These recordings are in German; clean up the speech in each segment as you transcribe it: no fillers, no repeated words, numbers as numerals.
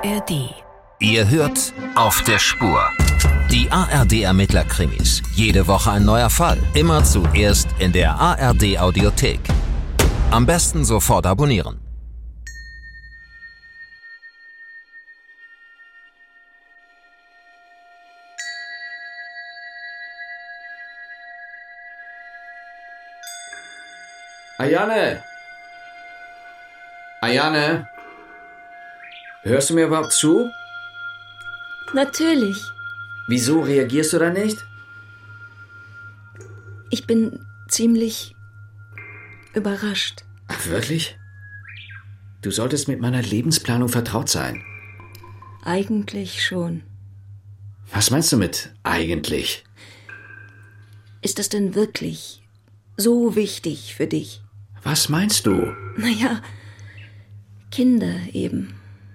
ARD. Ihr hört Auf der Spur. Die ARD-Ermittler-Krimis. Jede Woche ein neuer Fall. Immer zuerst in der ARD-Audiothek. Am besten sofort abonnieren. Ayane! Ayane! Hörst du mir überhaupt zu? Natürlich. Wieso reagierst du da nicht? Ich bin ziemlich überrascht. Ach, wirklich? Du solltest mit meiner Lebensplanung vertraut sein. Eigentlich schon. Was meinst du mit eigentlich? Ist das denn wirklich so wichtig für dich? Was meinst du? Naja, Kinder eben.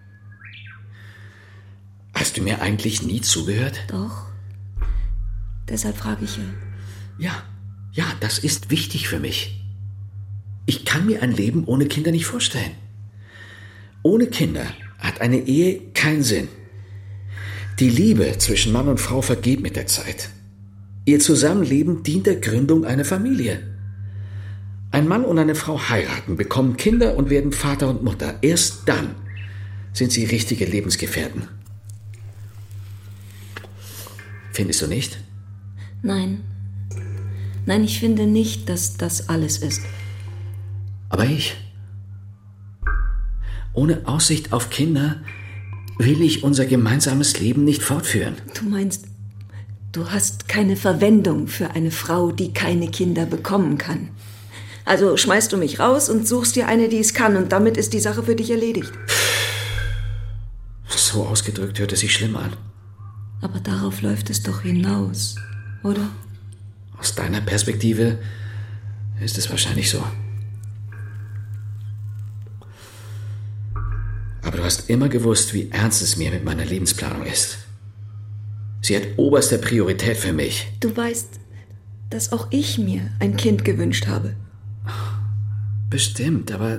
Hast du mir eigentlich nie zugehört? Doch. Deshalb frage ich ja. Ja, das ist wichtig für mich. Ich kann mir ein Leben ohne Kinder nicht vorstellen. Ohne Kinder hat eine Ehe keinen Sinn. Die Liebe zwischen Mann und Frau vergeht mit der Zeit. Ihr Zusammenleben dient der Gründung einer Familie. Ein Mann und eine Frau heiraten, bekommen Kinder und werden Vater und Mutter. Erst dann sind sie richtige Lebensgefährten. Findest du nicht? Nein. Nein, ich finde nicht, dass das alles ist. Aber ich. Ohne Aussicht auf Kinder will ich unser gemeinsames Leben nicht fortführen. Du meinst, du hast keine Verwendung für eine Frau, die keine Kinder bekommen kann. Also schmeißt du mich raus und suchst dir eine, die es kann, und damit ist die Sache für dich erledigt. So ausgedrückt hört es sich schlimm an. Aber darauf läuft es doch hinaus, oder? Aus deiner Perspektive ist es wahrscheinlich so. Aber du hast immer gewusst, wie ernst es mir mit meiner Lebensplanung ist. Sie hat oberste Priorität für mich. Du weißt, dass auch ich mir ein Kind gewünscht habe. Bestimmt, aber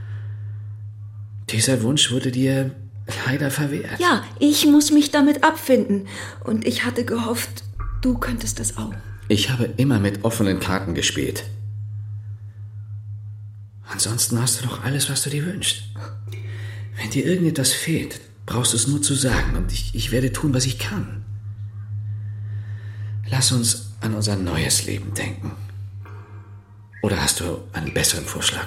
dieser Wunsch wurde dir leider verwehrt. Ja, ich muss mich damit abfinden. Und ich hatte gehofft, du könntest das auch. Ich habe immer mit offenen Karten gespielt. Ansonsten hast du doch alles, was du dir wünschst. Wenn dir irgendetwas fehlt, brauchst du es nur zu sagen, und ich werde tun, was ich kann. Lass uns an unser neues Leben denken. Oder hast du einen besseren Vorschlag?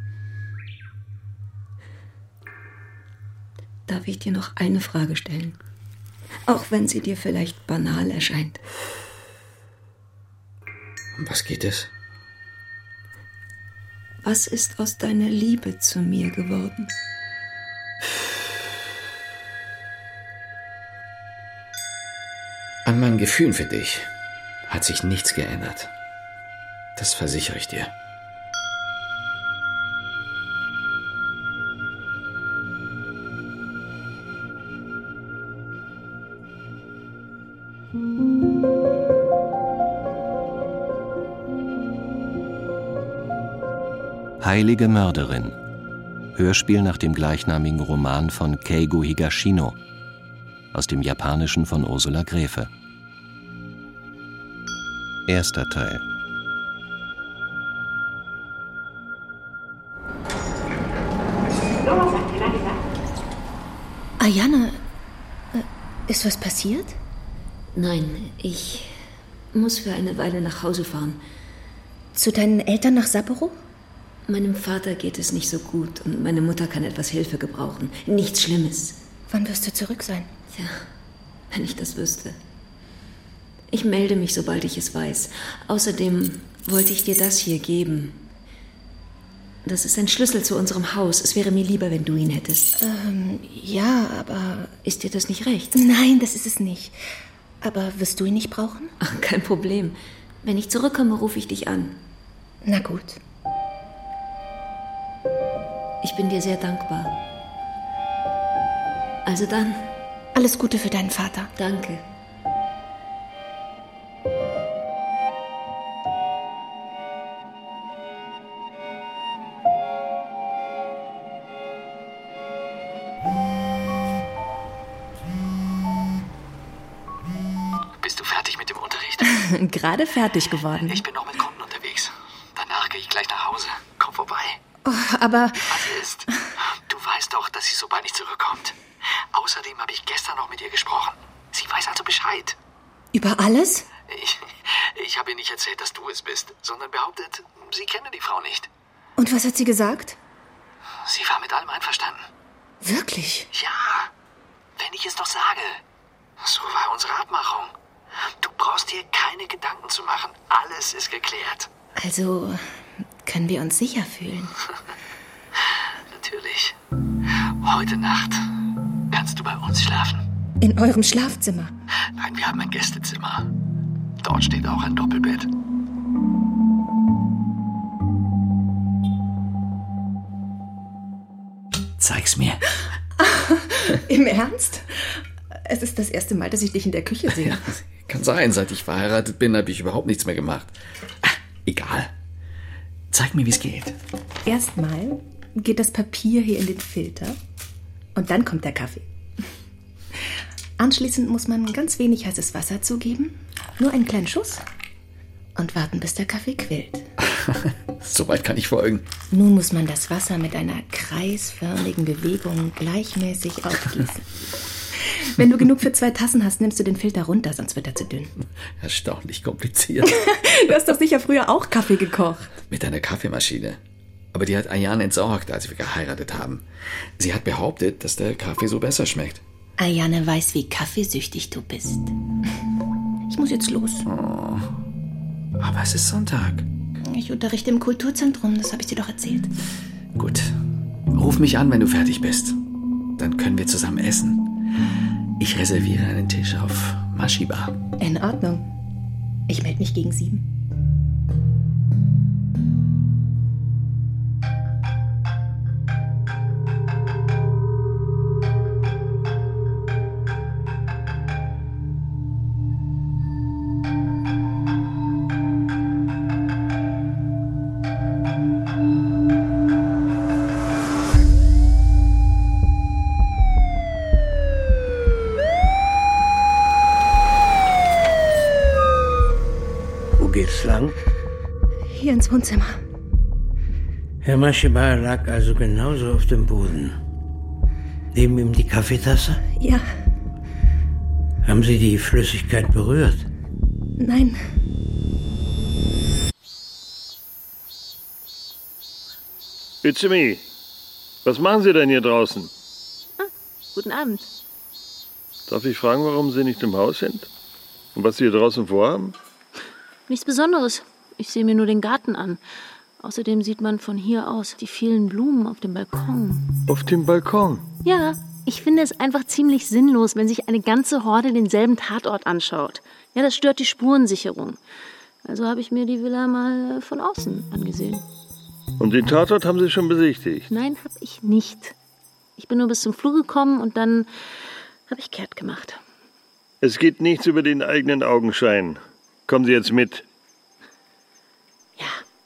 Darf ich dir noch eine Frage stellen? Auch wenn sie dir vielleicht banal erscheint. Um was geht es? Was ist aus deiner Liebe zu mir geworden? An meinen Gefühlen für dich hat sich nichts geändert. Das versichere ich dir. Heilige Mörderin. Hörspiel nach dem gleichnamigen Roman von Keigo Higashino. Aus dem Japanischen von Ursula Gräfe. Erster Teil. Ayane, ist was passiert? Nein, ich muss für eine Weile nach Hause fahren. Zu deinen Eltern nach Sapporo? Meinem Vater geht es nicht so gut und meine Mutter kann etwas Hilfe gebrauchen. Nichts Schlimmes. Wann wirst du zurück sein? Tja, wenn ich das wüsste. Ich melde mich, sobald ich es weiß. Außerdem wollte ich dir das hier geben. Das ist ein Schlüssel zu unserem Haus. Es wäre mir lieber, wenn du ihn hättest. Ja, aber... Ist dir das nicht recht? Nein, das ist es nicht. Aber wirst du ihn nicht brauchen? Ach, kein Problem. Wenn ich zurückkomme, rufe ich dich an. Na gut. Ich bin dir sehr dankbar. Also dann. Alles Gute für deinen Vater. Danke. gerade fertig geworden. Ich bin noch mit Kunden unterwegs. Danach gehe ich gleich nach Hause. Komm vorbei. Oh, aber... Was ist? Du weißt doch, dass sie so bald nicht zurückkommt. Außerdem habe ich gestern noch mit ihr gesprochen. Sie weiß also Bescheid. Über alles? Ich habe ihr nicht erzählt, dass du es bist, sondern behauptet, sie kenne die Frau nicht. Und was hat sie gesagt? Sie war mit allem einverstanden. Wirklich? Ja, wenn ich es doch sage. So war unsere Abmachung. Du brauchst dir keine Gedanken zu machen. Alles ist geklärt. Also können wir uns sicher fühlen? Natürlich. Heute Nacht kannst du bei uns schlafen. In eurem Schlafzimmer? Nein, wir haben ein Gästezimmer. Dort steht auch ein Doppelbett. Zeig's mir. Im Ernst? Es ist das erste Mal, dass ich dich in der Küche sehe. Kann sein, seit ich verheiratet bin, habe ich überhaupt nichts mehr gemacht. Egal. Zeig mir, wie es geht. Erstmal geht das Papier hier in den Filter und dann kommt der Kaffee. Anschließend muss man ganz wenig heißes Wasser zugeben, nur einen kleinen Schuss und warten, bis der Kaffee quillt. Soweit kann ich folgen. Nun muss man das Wasser mit einer kreisförmigen Bewegung gleichmäßig aufgießen. Wenn du genug für 2 Tassen hast, nimmst du den Filter runter, sonst wird er zu dünn. Erstaunlich kompliziert. Du hast doch sicher früher auch Kaffee gekocht. Mit einer Kaffeemaschine. Aber die hat Ayane entsorgt, als wir geheiratet haben. Sie hat behauptet, dass der Kaffee so besser schmeckt. Ayane weiß, wie kaffeesüchtig du bist. Ich muss jetzt los. Oh, aber es ist Sonntag. Ich unterrichte im Kulturzentrum, das habe ich dir doch erzählt. Gut. Ruf mich an, wenn du fertig bist. Dann können wir zusammen essen. Ich reserviere einen Tisch auf Mashiba. In Ordnung. Ich melde mich gegen 7. Geht's lang? Hier ins Wohnzimmer. Herr Mashiba lag also genauso auf dem Boden. Neben ihm die Kaffeetasse? Ja. Haben Sie die Flüssigkeit berührt? Nein. It's me. Was machen Sie denn hier draußen? Guten Abend. Darf ich fragen, warum Sie nicht im Haus sind? Und was Sie hier draußen vorhaben? Nichts Besonderes. Ich sehe mir nur den Garten an. Außerdem sieht man von hier aus die vielen Blumen auf dem Balkon. Auf dem Balkon? Ja, ich finde es einfach ziemlich sinnlos, wenn sich eine ganze Horde denselben Tatort anschaut. Ja, das stört die Spurensicherung. Also habe ich mir die Villa mal von außen angesehen. Und den Tatort haben Sie schon besichtigt? Nein, habe ich nicht. Ich bin nur bis zum Flur gekommen und dann habe ich kehrt gemacht. Es geht nichts über den eigenen Augenschein. Kommen Sie jetzt mit. Ja.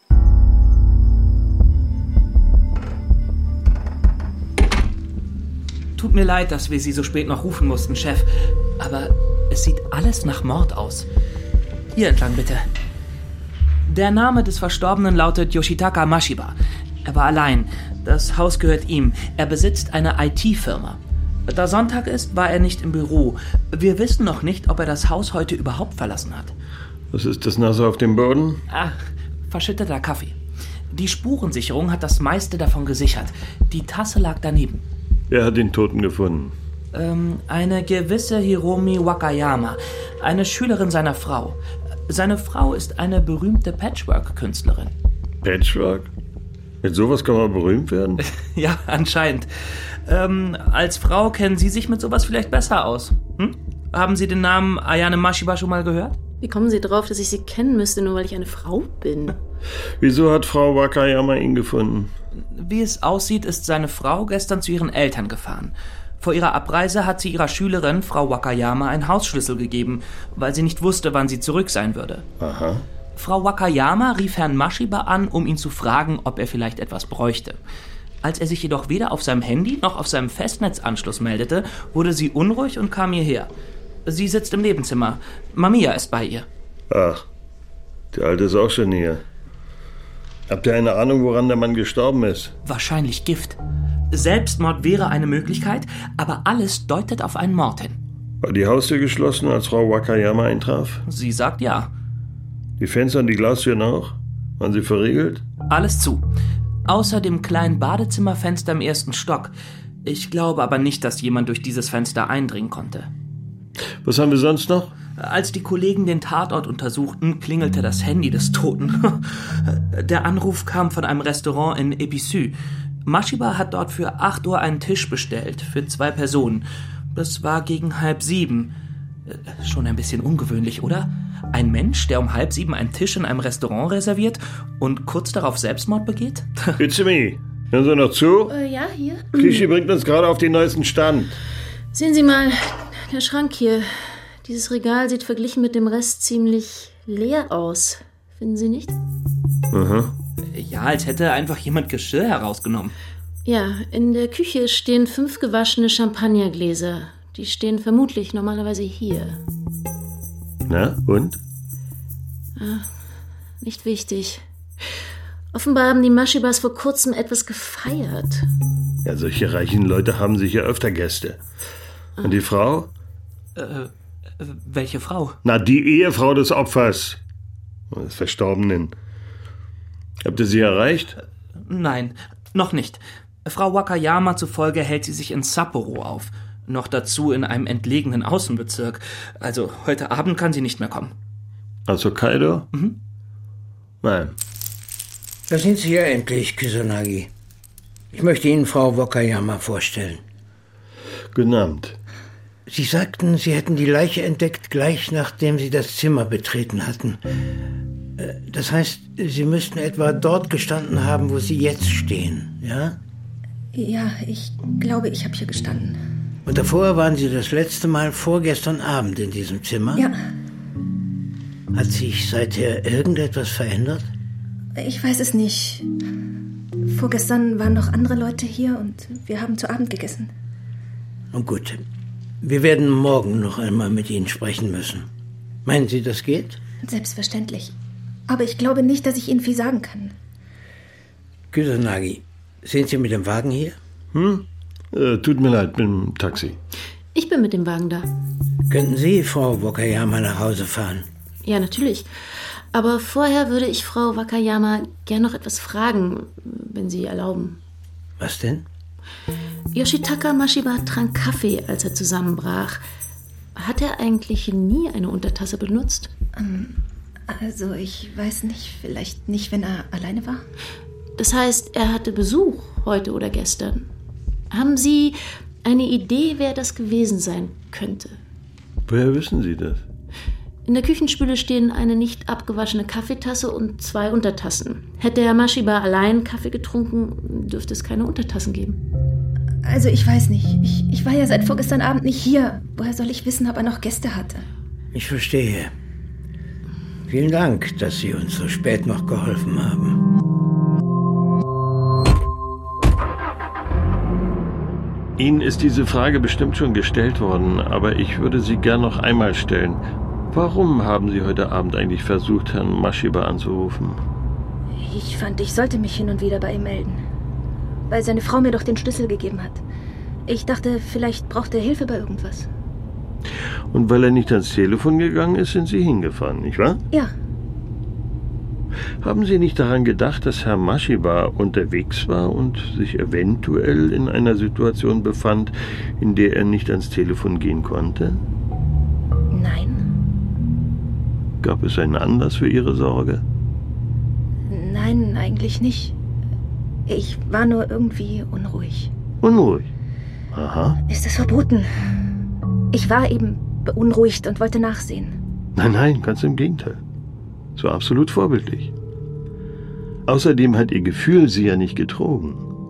Tut mir leid, dass wir Sie so spät noch rufen mussten, Chef. Aber es sieht alles nach Mord aus. Hier entlang, bitte. Der Name des Verstorbenen lautet Yoshitaka Mashiba. Er war allein. Das Haus gehört ihm. Er besitzt eine IT-Firma. Da Sonntag ist, war er nicht im Büro. Wir wissen noch nicht, ob er das Haus heute überhaupt verlassen hat. Was ist das Nasse auf dem Boden? Ach, verschütteter Kaffee. Die Spurensicherung hat das meiste davon gesichert. Die Tasse lag daneben. Wer hat den Toten gefunden? Eine gewisse Hiromi Wakayama, eine Schülerin seiner Frau. Seine Frau ist eine berühmte Patchwork-Künstlerin. Patchwork? Mit sowas kann man berühmt werden? Ja, anscheinend. Als Frau kennen Sie sich mit sowas vielleicht besser aus. Hm? Haben Sie den Namen Ayane Mashiba schon mal gehört? Wie kommen Sie drauf, dass ich Sie kennen müsste, nur weil ich eine Frau bin? Wieso hat Frau Wakayama ihn gefunden? Wie es aussieht, ist seine Frau gestern zu ihren Eltern gefahren. Vor ihrer Abreise hat sie ihrer Schülerin, Frau Wakayama, einen Hausschlüssel gegeben, weil sie nicht wusste, wann sie zurück sein würde. Aha. Frau Wakayama rief Herrn Mashiba an, um ihn zu fragen, ob er vielleicht etwas bräuchte. Als er sich jedoch weder auf seinem Handy noch auf seinem Festnetzanschluss meldete, wurde sie unruhig und kam hierher. Sie sitzt im Nebenzimmer. Mamiya ist bei ihr. Ach, der Alte ist auch schon hier. Habt ihr eine Ahnung, woran der Mann gestorben ist? Wahrscheinlich Gift. Selbstmord wäre eine Möglichkeit, aber alles deutet auf einen Mord hin. War die Haustür geschlossen, als Frau Wakayama eintraf? Sie sagt ja. Die Fenster und die Glastüren auch? Waren sie verriegelt? Alles zu. Außer dem kleinen Badezimmerfenster im 1. Stock. Ich glaube aber nicht, dass jemand durch dieses Fenster eindringen konnte. Was haben wir sonst noch? Als die Kollegen den Tatort untersuchten, klingelte das Handy des Toten. Der Anruf kam von einem Restaurant in Episu. Mashiba hat dort für 8 Uhr einen Tisch bestellt, für 2 Personen. Das war gegen 6:30. Schon ein bisschen ungewöhnlich, oder? Ein Mensch, der um 6:30 einen Tisch in einem Restaurant reserviert und kurz darauf Selbstmord begeht? It's me. Hören Sie noch zu? Ja, hier. Kishi bringt uns gerade auf den neuesten Stand. Sehen Sie mal, der Schrank hier. Dieses Regal sieht verglichen mit dem Rest ziemlich leer aus. Finden Sie nicht? Aha. Ja, als hätte einfach jemand Geschirr herausgenommen. Ja, in der Küche stehen 5 gewaschene Champagnergläser. Die stehen vermutlich normalerweise hier. Na, und? Nicht wichtig. Offenbar haben die Mashibas vor kurzem etwas gefeiert. Ja, solche reichen Leute haben sicher öfter Gäste. Und die Frau? Welche Frau? Na, die Ehefrau des Opfers. Des Verstorbenen. Habt ihr sie erreicht? Nein, noch nicht. Frau Wakayama zufolge hält sie sich in Sapporo auf. Noch dazu in einem entlegenen Außenbezirk. Also heute Abend kann sie nicht mehr kommen. Aus Hokkaido? Mhm. Nein. Da sind Sie ja endlich, Kusanagi. Ich möchte Ihnen Frau Wakayama vorstellen. Guten Abend. Sie sagten, Sie hätten die Leiche entdeckt, gleich nachdem Sie das Zimmer betreten hatten. Das heißt, Sie müssten etwa dort gestanden haben, wo Sie jetzt stehen, ja? Ja, ich glaube, ich habe hier gestanden. Und davor waren Sie das letzte Mal vorgestern Abend in diesem Zimmer? Ja. Hat sich seither irgendetwas verändert? Ich weiß es nicht. Vorgestern waren noch andere Leute hier und wir haben zu Abend gegessen. Und gut. Wir werden morgen noch einmal mit Ihnen sprechen müssen. Meinen Sie, das geht? Selbstverständlich. Aber ich glaube nicht, dass ich Ihnen viel sagen kann. Kusanagi, sind Sie mit dem Wagen hier? Tut mir leid, bin im Taxi. Ich bin mit dem Wagen da. Könnten Sie Frau Wakayama nach Hause fahren? Ja, natürlich. Aber vorher würde ich Frau Wakayama gern noch etwas fragen, wenn Sie erlauben. Was denn? Yoshitaka Mashiba trank Kaffee, als er zusammenbrach. Hat er eigentlich nie eine Untertasse benutzt? Also, ich weiß nicht, vielleicht nicht, wenn er alleine war? Das heißt, er hatte Besuch heute oder gestern. Haben Sie eine Idee, wer das gewesen sein könnte? Woher wissen Sie das? In der Küchenspüle stehen eine nicht abgewaschene Kaffeetasse und 2 Untertassen. Hätte Herr Mashiba allein Kaffee getrunken, dürfte es keine Untertassen geben. Also, ich weiß nicht. Ich war ja seit vorgestern Abend nicht hier. Woher soll ich wissen, ob er noch Gäste hatte? Ich verstehe. Vielen Dank, dass Sie uns so spät noch geholfen haben. Ihnen ist diese Frage bestimmt schon gestellt worden, aber ich würde sie gern noch einmal stellen. Warum haben Sie heute Abend eigentlich versucht, Herrn Mashiba anzurufen? Ich fand, ich sollte mich hin und wieder bei ihm melden. Weil seine Frau mir doch den Schlüssel gegeben hat. Ich dachte, vielleicht braucht er Hilfe bei irgendwas. Und weil er nicht ans Telefon gegangen ist, sind Sie hingefahren, nicht wahr? Ja. Haben Sie nicht daran gedacht, dass Herr Mashiba unterwegs war und sich eventuell in einer Situation befand, in der er nicht ans Telefon gehen konnte? Nein. Gab es einen Anlass für Ihre Sorge? Nein, eigentlich nicht. Ich war nur irgendwie unruhig. Unruhig? Aha. Ist das verboten? Ich war eben beunruhigt und wollte nachsehen. Nein, ganz im Gegenteil. So absolut vorbildlich. Außerdem hat Ihr Gefühl Sie ja nicht getrogen.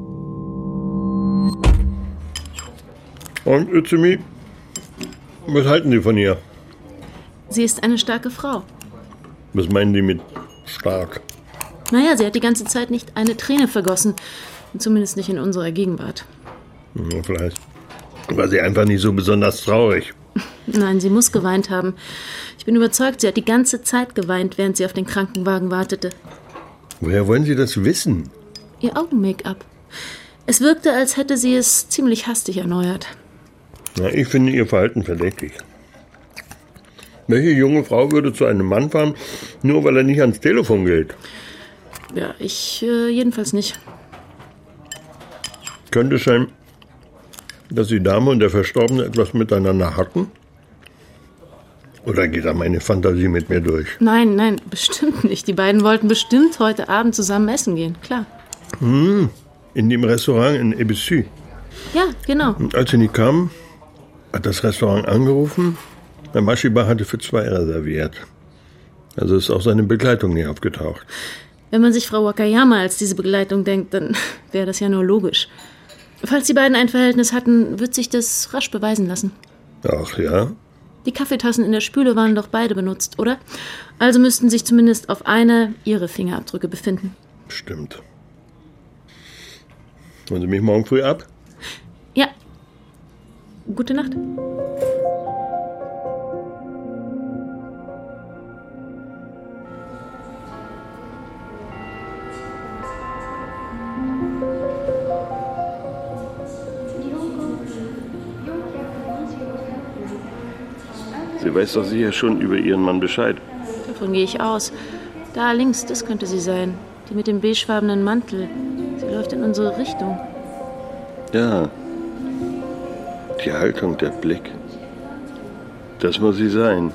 Und, Utsumi, was halten Sie von ihr? Sie ist eine starke Frau. Was meinen Sie mit stark? Naja, sie hat die ganze Zeit nicht eine Träne vergossen. Zumindest nicht in unserer Gegenwart. Ja, vielleicht war sie einfach nicht so besonders traurig. Nein, sie muss geweint haben. Ich Ich bin überzeugt, sie hat die ganze Zeit geweint, während sie auf den Krankenwagen wartete. Woher wollen Sie das wissen? Ihr Augen-Make-up. Es wirkte, als hätte sie es ziemlich hastig erneuert. Na, ich finde Ihr Verhalten verdächtig. Welche junge Frau würde zu einem Mann fahren, nur weil er nicht ans Telefon geht? Ja, ich jedenfalls nicht. Könnte es sein, dass die Dame und der Verstorbene etwas miteinander hatten? Oder geht da meine Fantasie mit mir durch? Nein, bestimmt nicht. Die beiden wollten bestimmt heute Abend zusammen essen gehen, klar. In dem Restaurant in Ebessy. Ja, genau. Und als sie nicht kamen, hat das Restaurant angerufen. Herr Mashiba hatte für 2 reserviert. Also ist auch seine Begleitung nicht aufgetaucht. Wenn man sich Frau Wakayama als diese Begleitung denkt, dann wäre das ja nur logisch. Falls die beiden ein Verhältnis hatten, wird sich das rasch beweisen lassen. Ach ja? Die Kaffeetassen in der Spüle waren doch beide benutzt, oder? Also müssten sich zumindest auf einer ihre Fingerabdrücke befinden. Stimmt. Holen Sie mich morgen früh ab? Ja. Gute Nacht. Sie weiß doch sicher schon über Ihren Mann Bescheid. Davon gehe ich aus. Da links, das könnte sie sein. Die mit dem beigefarbenen Mantel. Sie läuft in unsere Richtung. Ja. Die Haltung, der Blick. Das muss sie sein.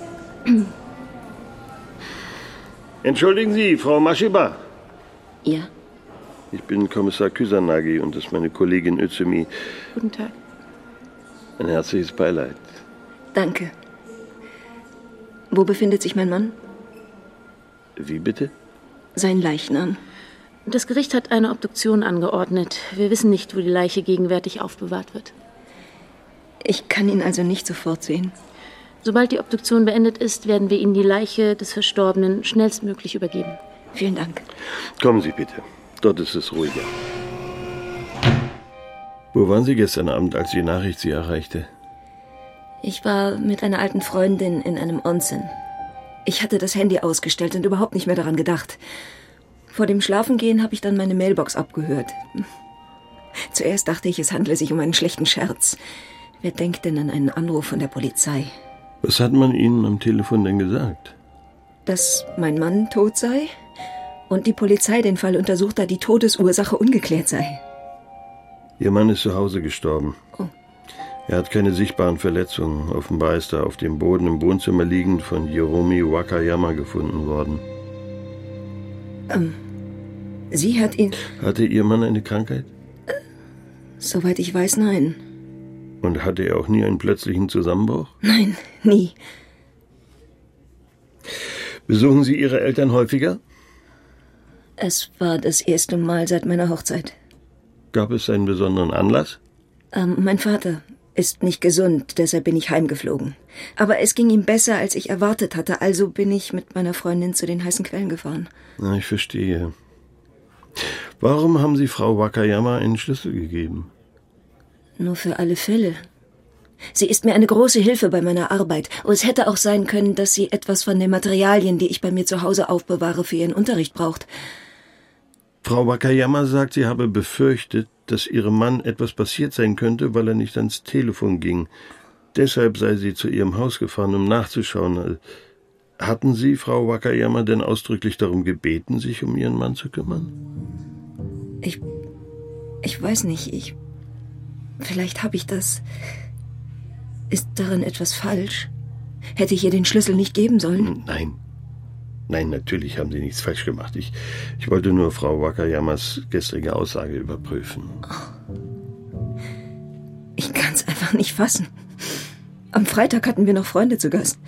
Entschuldigen Sie, Frau Mashiba. Ja? Ich bin Kommissar Kusanagi und das ist meine Kollegin Özumi. Guten Tag. Ein herzliches Beileid. Danke. Wo befindet sich mein Mann? Wie bitte? Sein Leichnam. Das Gericht hat eine Obduktion angeordnet. Wir wissen nicht, wo die Leiche gegenwärtig aufbewahrt wird. Ich kann ihn also nicht sofort sehen. Sobald die Obduktion beendet ist, werden wir Ihnen die Leiche des Verstorbenen schnellstmöglich übergeben. Vielen Dank. Kommen Sie bitte. Dort ist es ruhiger. Wo waren Sie gestern Abend, als die Nachricht Sie erreichte? Ich war mit einer alten Freundin in einem Onsen. Ich hatte das Handy ausgestellt und überhaupt nicht mehr daran gedacht. Vor dem Schlafengehen habe ich dann meine Mailbox abgehört. Zuerst dachte ich, es handle sich um einen schlechten Scherz. Wer denkt denn an einen Anruf von der Polizei? Was hat man Ihnen am Telefon denn gesagt? Dass mein Mann tot sei und die Polizei den Fall untersucht, da die Todesursache ungeklärt sei. Ihr Mann ist zu Hause gestorben. Oh. Er hat keine sichtbaren Verletzungen. Offenbar ist er auf dem Boden im Wohnzimmer liegend von Hiromi Wakayama gefunden worden. Sie hat ihn... Hatte Ihr Mann eine Krankheit? Soweit ich weiß, nein. Und hatte er auch nie einen plötzlichen Zusammenbruch? Nein, nie. Besuchen Sie Ihre Eltern häufiger? Es war das erste Mal seit meiner Hochzeit. Gab es einen besonderen Anlass? Mein Vater ist nicht gesund, deshalb bin ich heimgeflogen. Aber es ging ihm besser, als ich erwartet hatte, also bin ich mit meiner Freundin zu den heißen Quellen gefahren. Na, ich verstehe. Warum haben Sie Frau Wakayama einen Schlüssel gegeben? Nur für alle Fälle. Sie ist mir eine große Hilfe bei meiner Arbeit. Und es hätte auch sein können, dass sie etwas von den Materialien, die ich bei mir zu Hause aufbewahre, für ihren Unterricht braucht. Frau Wakayama sagt, sie habe befürchtet, dass ihrem Mann etwas passiert sein könnte, weil er nicht ans Telefon ging. Deshalb sei sie zu ihrem Haus gefahren, um nachzuschauen. Hatten Sie Frau Wakayama denn ausdrücklich darum gebeten, sich um Ihren Mann zu kümmern? Ich weiß nicht, vielleicht habe ich das... Ist daran etwas falsch? Hätte ich ihr den Schlüssel nicht geben sollen? Nein, natürlich haben Sie nichts falsch gemacht. Ich wollte nur Frau Wakayamas gestrige Aussage überprüfen. Ich kann es einfach nicht fassen. Am Freitag hatten wir noch Freunde zu Gast.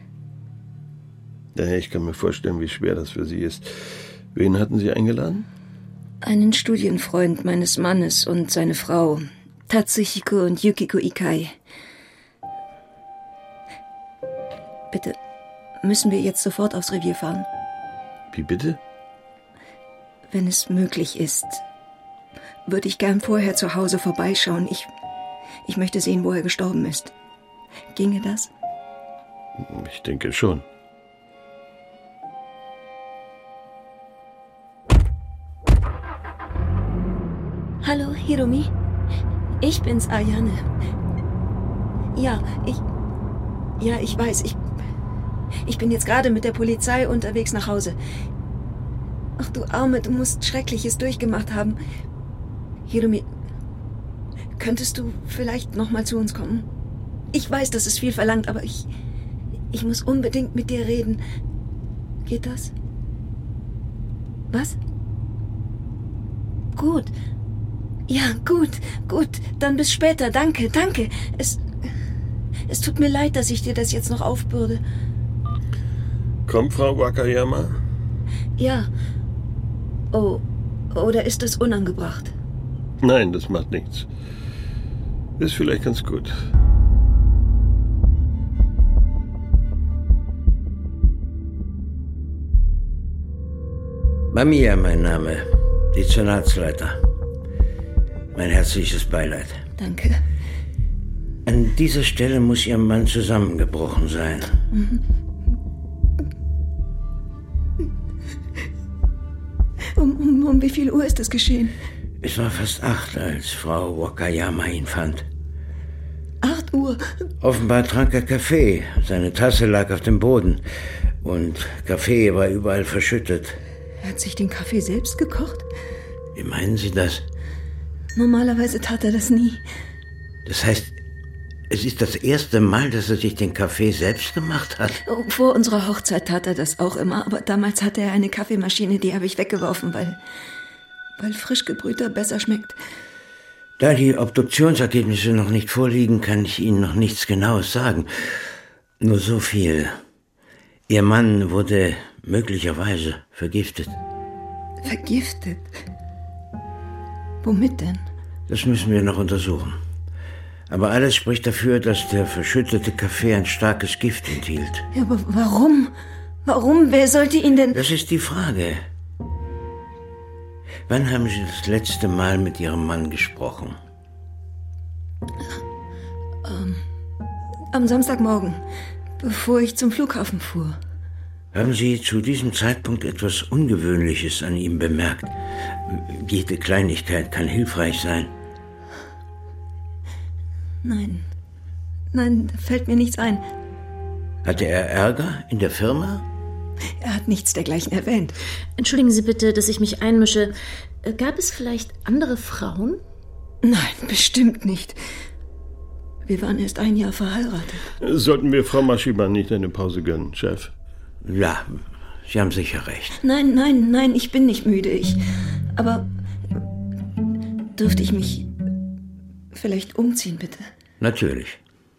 Ja, ich kann mir vorstellen, wie schwer das für Sie ist. Wen hatten Sie eingeladen? Einen Studienfreund meines Mannes und seine Frau, Tatsuhiko und Yukiko Ikai. Bitte, müssen wir jetzt sofort aufs Revier fahren? Wie bitte? Wenn es möglich ist, würde ich gern vorher zu Hause vorbeischauen. Ich möchte sehen, wo er gestorben ist. Ginge das? Ich denke schon. Hallo, Hiromi. Ich bin's, Ayane. Ja, ich weiß, ich bin jetzt gerade mit der Polizei unterwegs nach Hause. Ach du Arme, du musst Schreckliches durchgemacht haben. Hiromi, könntest du vielleicht noch mal zu uns kommen? Ich weiß, das ist viel verlangt, aber ich muss unbedingt mit dir reden. Geht das? Was? Gut. Ja, gut. Dann bis später. Danke. Es tut mir leid, dass ich dir das jetzt noch aufbürde. Kommt Frau Wakayama? Ja. Oh, oder ist es unangebracht? Nein, das macht nichts. Ist vielleicht ganz gut. Mamiya, mein Name. Dezernatsleiter. Mein herzliches Beileid. Danke. An dieser Stelle muss Ihr Mann zusammengebrochen sein. Um wie viel Uhr ist das geschehen? Es war fast 8, als Frau Wakayama ihn fand. 8 Uhr? Offenbar trank er Kaffee. Seine Tasse lag auf dem Boden. Und Kaffee war überall verschüttet. Er hat sich den Kaffee selbst gekocht? Wie meinen Sie das? Normalerweise tat er das nie. Das heißt, es ist das erste Mal, dass er sich den Kaffee selbst gemacht hat? Oh, vor unserer Hochzeit tat er das auch immer, aber damals hatte er eine Kaffeemaschine, die habe ich weggeworfen, weil frisch gebrühter besser schmeckt. Da die Obduktionsergebnisse noch nicht vorliegen, kann ich Ihnen noch nichts Genaues sagen. Nur so viel. Ihr Mann wurde möglicherweise vergiftet. Vergiftet? Womit denn? Das müssen wir noch untersuchen. Aber alles spricht dafür, dass der verschüttete Kaffee ein starkes Gift enthielt. Ja, aber warum? Warum? Wer sollte ihn denn... Das ist die Frage. Wann haben Sie das letzte Mal mit Ihrem Mann gesprochen? Am Samstagmorgen, bevor ich zum Flughafen fuhr. Haben Sie zu diesem Zeitpunkt etwas Ungewöhnliches an ihm bemerkt? Jede Kleinigkeit kann hilfreich sein. Nein, da fällt mir nichts ein. Hatte er Ärger in der Firma? Er hat nichts dergleichen erwähnt. Entschuldigen Sie bitte, dass ich mich einmische. Gab es vielleicht andere Frauen? Nein, bestimmt nicht. Wir waren erst 1 Jahr verheiratet. Sollten wir Frau Mashiba nicht eine Pause gönnen, Chef? Ja, Sie haben sicher recht. Nein, ich bin nicht müde. Aber dürfte ich mich vielleicht umziehen, bitte? Natürlich.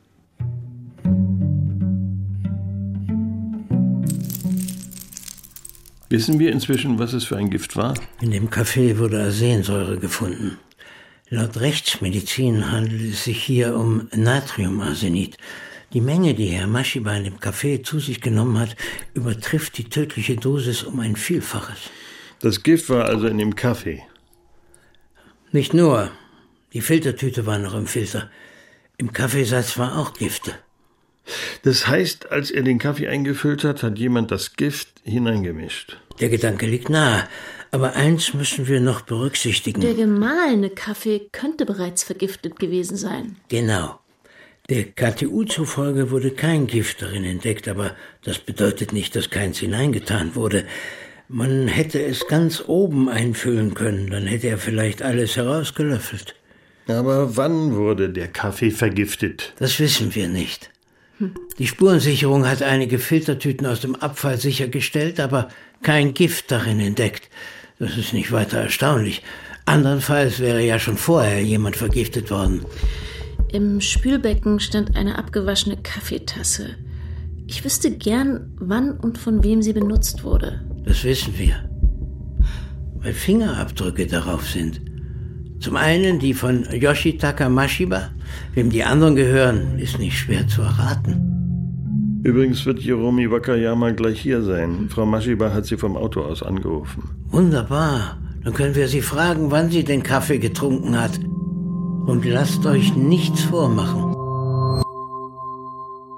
Wissen wir inzwischen, was es für ein Gift war? In dem Kaffee wurde Arsensäure gefunden. Laut Rechtsmedizin handelt es sich hier um Natriumarsenid. Die Menge, die Herr Mashiba in dem Kaffee zu sich genommen hat, übertrifft die tödliche Dosis um ein Vielfaches. Das Gift war also in dem Kaffee? Nicht nur. Die Filtertüte war noch im Filter. Im Kaffeesatz war auch Gifte. Das heißt, als er den Kaffee eingefüllt hat, hat jemand das Gift hineingemischt. Der Gedanke liegt nahe. Aber eins müssen wir noch berücksichtigen. Der gemahlene Kaffee könnte bereits vergiftet gewesen sein. Genau. Der KTU zufolge wurde kein Gift darin entdeckt, aber das bedeutet nicht, dass keins hineingetan wurde. Man hätte es ganz oben einfüllen können, dann hätte er vielleicht alles herausgelöffelt. Aber wann wurde der Kaffee vergiftet? Das wissen wir nicht. Die Spurensicherung hat einige Filtertüten aus dem Abfall sichergestellt, aber kein Gift darin entdeckt. Das ist nicht weiter erstaunlich. Andernfalls wäre ja schon vorher jemand vergiftet worden. Im Spülbecken stand eine abgewaschene Kaffeetasse. Ich wüsste gern, wann und von wem sie benutzt wurde. Das wissen wir, weil Fingerabdrücke darauf sind. Zum einen die von Yoshitaka Mashiba. Wem die anderen gehören, ist nicht schwer zu erraten. Übrigens wird Hiromi Wakayama gleich hier sein. Frau Mashiba hat sie vom Auto aus angerufen. Wunderbar. Dann können wir sie fragen, wann sie den Kaffee getrunken hat. Und lasst euch nichts vormachen.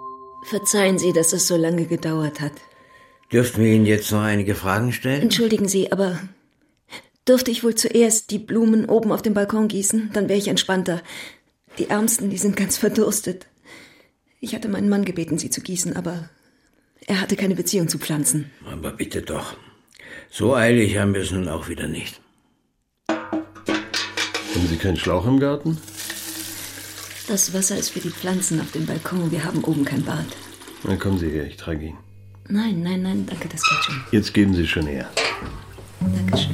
Verzeihen Sie, dass es so lange gedauert hat. Dürften wir Ihnen jetzt noch einige Fragen stellen? Entschuldigen Sie, aber dürfte ich wohl zuerst die Blumen oben auf dem Balkon gießen? Dann wäre ich entspannter. Die Ärmsten, die sind ganz verdurstet. Ich hatte meinen Mann gebeten, sie zu gießen, aber er hatte keine Beziehung zu Pflanzen. Aber bitte doch. So eilig haben wir es nun auch wieder nicht. Haben Sie keinen Schlauch im Garten? Das Wasser ist für die Pflanzen auf dem Balkon. Wir haben oben kein Bad. Dann kommen Sie her, ich trage ihn. Nein, danke, das geht schon. Jetzt geben Sie schon her. Dankeschön.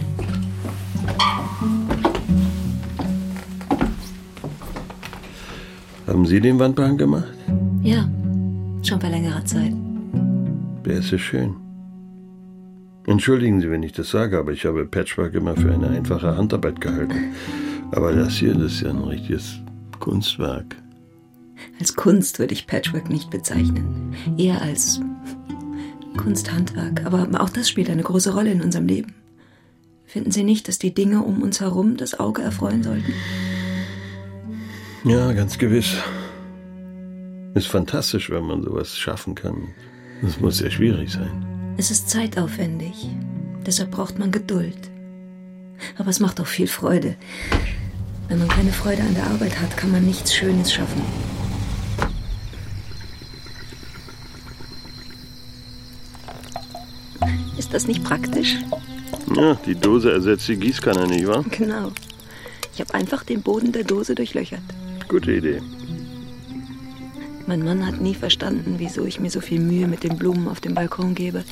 Haben Sie den Wandbehang gemacht? Ja, schon vor längerer Zeit. Der ist so schön. Entschuldigen Sie, wenn ich das sage, aber ich habe Patchwork immer für eine einfache Handarbeit gehalten. Aber das hier, das ist ja ein richtiges Kunstwerk. Als Kunst würde ich Patchwork nicht bezeichnen. Eher als Kunsthandwerk. Aber auch das spielt eine große Rolle in unserem Leben. Finden Sie nicht, dass die Dinge um uns herum das Auge erfreuen sollten? Ja, ganz gewiss. Ist fantastisch, wenn man sowas schaffen kann. Das muss sehr schwierig sein. Es ist zeitaufwendig. Deshalb braucht man Geduld. Aber es macht auch viel Freude. Wenn man keine Freude an der Arbeit hat, kann man nichts Schönes schaffen. Ist das nicht praktisch? Ja, die Dose ersetzt die Gießkanne, nicht wahr? Genau. Ich habe einfach den Boden der Dose durchlöchert. Gute Idee. Mein Mann hat nie verstanden, wieso ich mir so viel Mühe mit den Blumen auf dem Balkon gebe.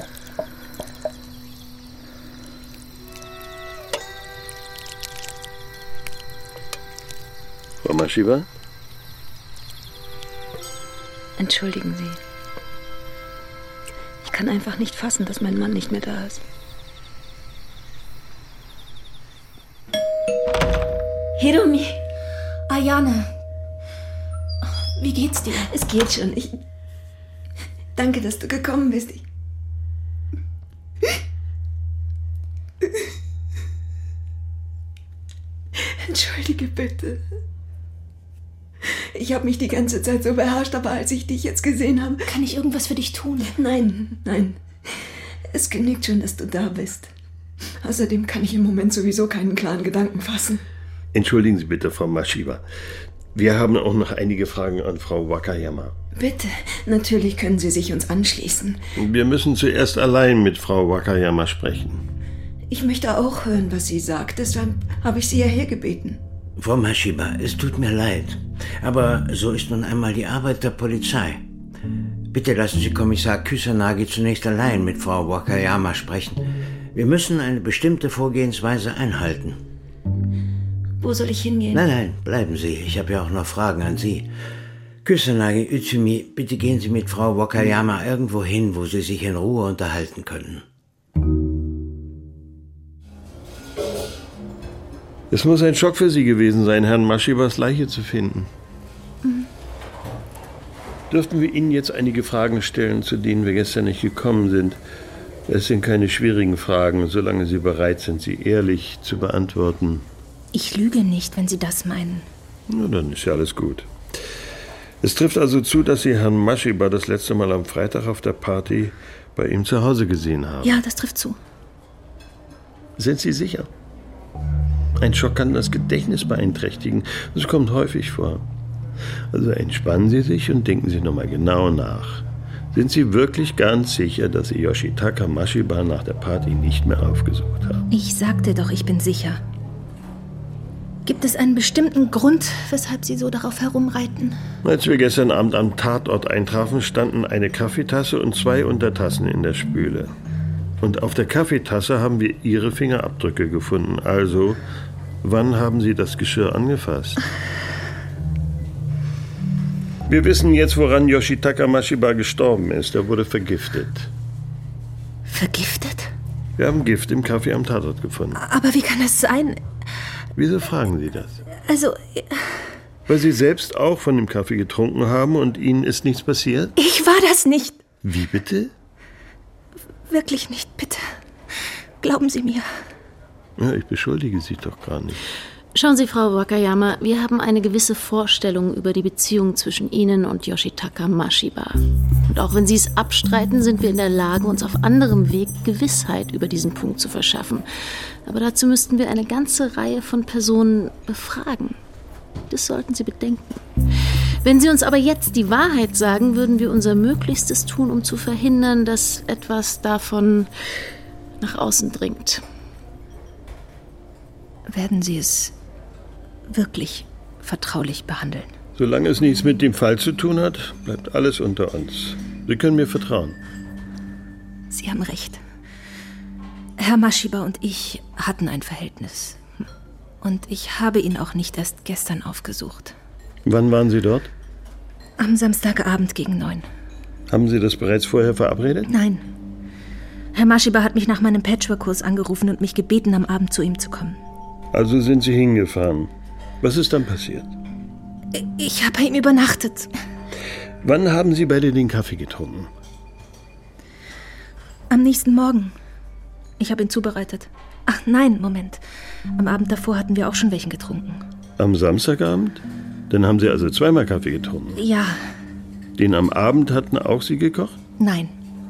Frau Mashiba? Entschuldigen Sie. Ich kann einfach nicht fassen, dass mein Mann nicht mehr da ist. Hiromi! Ayane, wie geht's dir? Es geht schon. Danke, dass du gekommen bist. Entschuldige bitte. Ich habe mich die ganze Zeit so beherrscht, aber als ich dich jetzt gesehen habe... Kann ich irgendwas für dich tun? Nein. Es genügt schon, dass du da bist. Außerdem kann ich im Moment sowieso keinen klaren Gedanken fassen. Entschuldigen Sie bitte, Frau Mashiba. Wir haben auch noch einige Fragen an Frau Wakayama. Bitte, natürlich können Sie sich uns anschließen. Wir müssen zuerst allein mit Frau Wakayama sprechen. Ich möchte auch hören, was sie sagt. Deshalb habe ich Sie hierher gebeten. Frau Mashiba, es tut mir leid, aber so ist nun einmal die Arbeit der Polizei. Bitte lassen Sie Kommissar Kusanagi zunächst allein mit Frau Wakayama sprechen. Wir müssen eine bestimmte Vorgehensweise einhalten. Wo soll ich hingehen? Nein, bleiben Sie. Ich habe ja auch noch Fragen an Sie. Kusanagi, Utsumi, bitte gehen Sie mit Frau Wakayama irgendwo hin, wo Sie sich in Ruhe unterhalten können. Es muss ein Schock für Sie gewesen sein, Herrn Mashibas Leiche zu finden. Dürften wir Ihnen jetzt einige Fragen stellen, zu denen wir gestern nicht gekommen sind? Es sind keine schwierigen Fragen, solange Sie bereit sind, sie ehrlich zu beantworten. Ich lüge nicht, wenn Sie das meinen. Na, dann ist ja alles gut. Es trifft also zu, dass Sie Herrn Mashiba das letzte Mal am Freitag auf der Party bei ihm zu Hause gesehen haben. Ja, das trifft zu. Sind Sie sicher? Ein Schock kann das Gedächtnis beeinträchtigen. Das kommt häufig vor. Also entspannen Sie sich und denken Sie nochmal genau nach. Sind Sie wirklich ganz sicher, dass Sie Yoshitaka Mashiba nach der Party nicht mehr aufgesucht haben? Ich sagte doch, ich bin sicher. Gibt es einen bestimmten Grund, weshalb Sie so darauf herumreiten? Als wir gestern Abend am Tatort eintrafen, standen eine Kaffeetasse und 2 Untertassen in der Spüle. Und auf der Kaffeetasse haben wir Ihre Fingerabdrücke gefunden. Also, wann haben Sie das Geschirr angefasst? Wir wissen jetzt, woran Yoshitaka Mashiba gestorben ist. Er wurde vergiftet. Vergiftet? Wir haben Gift im Kaffee am Tatort gefunden. Aber wie kann das sein? Wieso fragen Sie das? Also... Weil Sie selbst auch von dem Kaffee getrunken haben und Ihnen ist nichts passiert? Ich war das nicht. Wie bitte? Wirklich nicht, bitte. Glauben Sie mir. Ja, ich beschuldige Sie doch gar nicht. Schauen Sie, Frau Wakayama, wir haben eine gewisse Vorstellung über die Beziehung zwischen Ihnen und Yoshitaka Mashiba. Und auch wenn Sie es abstreiten, sind wir in der Lage, uns auf anderem Weg Gewissheit über diesen Punkt zu verschaffen. Aber dazu müssten wir eine ganze Reihe von Personen befragen. Das sollten Sie bedenken. Wenn Sie uns aber jetzt die Wahrheit sagen, würden wir unser Möglichstes tun, um zu verhindern, dass etwas davon nach außen dringt. Werden Sie es wirklich vertraulich behandeln? Solange es nichts mit dem Fall zu tun hat, bleibt alles unter uns. Sie können mir vertrauen. Sie haben recht. Herr Mashiba und ich hatten ein Verhältnis. Und ich habe ihn auch nicht erst gestern aufgesucht. Wann waren Sie dort? Am Samstagabend gegen 9. Haben Sie das bereits vorher verabredet? Nein. Herr Mashiba hat mich nach meinem Patchwork-Kurs angerufen und mich gebeten, am Abend zu ihm zu kommen. Also sind Sie hingefahren. Was ist dann passiert? Ich habe bei ihm übernachtet. Wann haben Sie beide den Kaffee getrunken? Am nächsten Morgen. Ich habe ihn zubereitet. Ach nein, Moment. Am Abend davor hatten wir auch schon welchen getrunken. Am Samstagabend? Dann haben Sie also zweimal Kaffee getrunken? Ja. Den am Abend hatten auch Sie gekocht? Nein.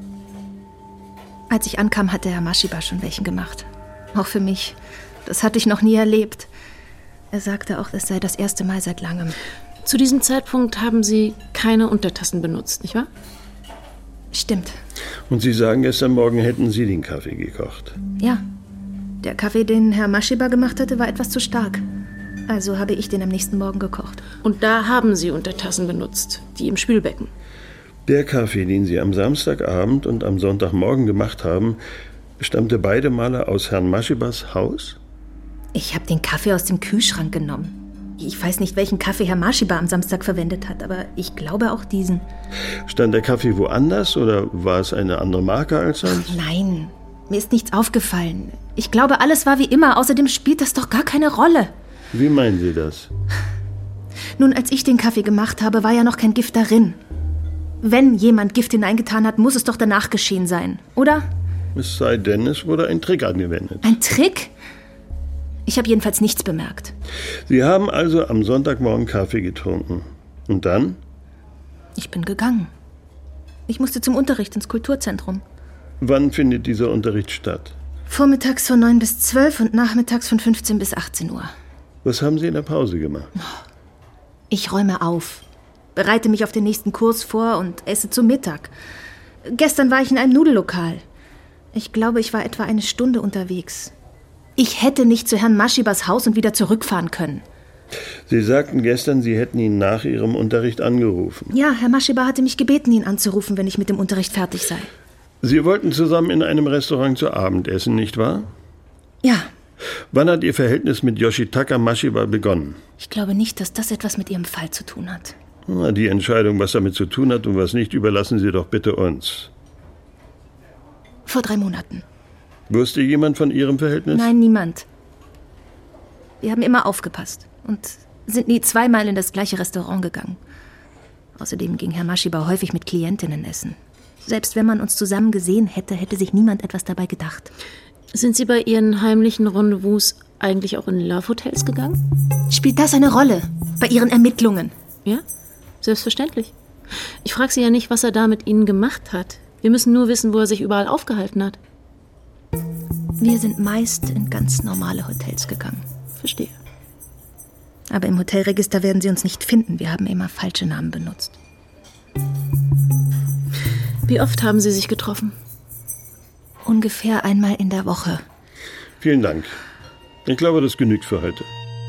Als ich ankam, hatte Herr Mashiba schon welchen gemacht. Auch für mich. Das hatte ich noch nie erlebt. Er sagte auch, es sei das erste Mal seit langem. Zu diesem Zeitpunkt haben Sie keine Untertassen benutzt, nicht wahr? Stimmt. Und Sie sagen, gestern Morgen hätten Sie den Kaffee gekocht? Ja. Der Kaffee, den Herr Mashiba gemacht hatte, war etwas zu stark. Also habe ich den am nächsten Morgen gekocht. Und da haben Sie Untertassen benutzt, die im Spülbecken. Der Kaffee, den Sie am Samstagabend und am Sonntagmorgen gemacht haben, stammte beide Male aus Herrn Mashibas Haus? Ich habe den Kaffee aus dem Kühlschrank genommen. Ich weiß nicht, welchen Kaffee Herr Mashiba am Samstag verwendet hat, aber ich glaube auch diesen. Stand der Kaffee woanders oder war es eine andere Marke als sonst? Ach, nein, mir ist nichts aufgefallen. Ich glaube, alles war wie immer, außerdem spielt das doch gar keine Rolle. Wie meinen Sie das? Nun, als ich den Kaffee gemacht habe, war ja noch kein Gift darin. Wenn jemand Gift hineingetan hat, muss es doch danach geschehen sein, oder? Es sei denn, es wurde ein Trick angewendet. Ein Trick? Ich habe jedenfalls nichts bemerkt. Sie haben also am Sonntagmorgen Kaffee getrunken. Und dann? Ich bin gegangen. Ich musste zum Unterricht ins Kulturzentrum. Wann findet dieser Unterricht statt? Vormittags von 9 bis 12 und nachmittags von 15 bis 18 Uhr. Was haben Sie in der Pause gemacht? Ich räume auf, bereite mich auf den nächsten Kurs vor und esse zu Mittag. Gestern war ich in einem Nudellokal. Ich glaube, ich war etwa eine Stunde unterwegs. Ich hätte nicht zu Herrn Mashibas Haus und wieder zurückfahren können. Sie sagten gestern, Sie hätten ihn nach Ihrem Unterricht angerufen. Ja, Herr Mashiba hatte mich gebeten, ihn anzurufen, wenn ich mit dem Unterricht fertig sei. Sie wollten zusammen in einem Restaurant zu Abend essen, nicht wahr? Ja. Wann hat Ihr Verhältnis mit Yoshitaka Mashiba begonnen? Ich glaube nicht, dass das etwas mit Ihrem Fall zu tun hat. Na, die Entscheidung, was damit zu tun hat und was nicht, überlassen Sie doch bitte uns. Vor 3 Monaten. Wusste jemand von Ihrem Verhältnis? Nein, niemand. Wir haben immer aufgepasst und sind nie zweimal in das gleiche Restaurant gegangen. Außerdem ging Herr Mashiba häufig mit Klientinnen essen. Selbst wenn man uns zusammen gesehen hätte, hätte sich niemand etwas dabei gedacht. Sind Sie bei Ihren heimlichen Rendezvous eigentlich auch in Love-Hotels gegangen? Spielt das eine Rolle bei Ihren Ermittlungen? Ja, selbstverständlich. Ich frage Sie ja nicht, was er da mit Ihnen gemacht hat. Wir müssen nur wissen, wo er sich überall aufgehalten hat. Wir sind meist in ganz normale Hotels gegangen. Verstehe. Aber im Hotelregister werden Sie uns nicht finden. Wir haben immer falsche Namen benutzt. Wie oft haben Sie sich getroffen? Ungefähr einmal in der Woche. Vielen Dank. Ich glaube, das genügt für heute.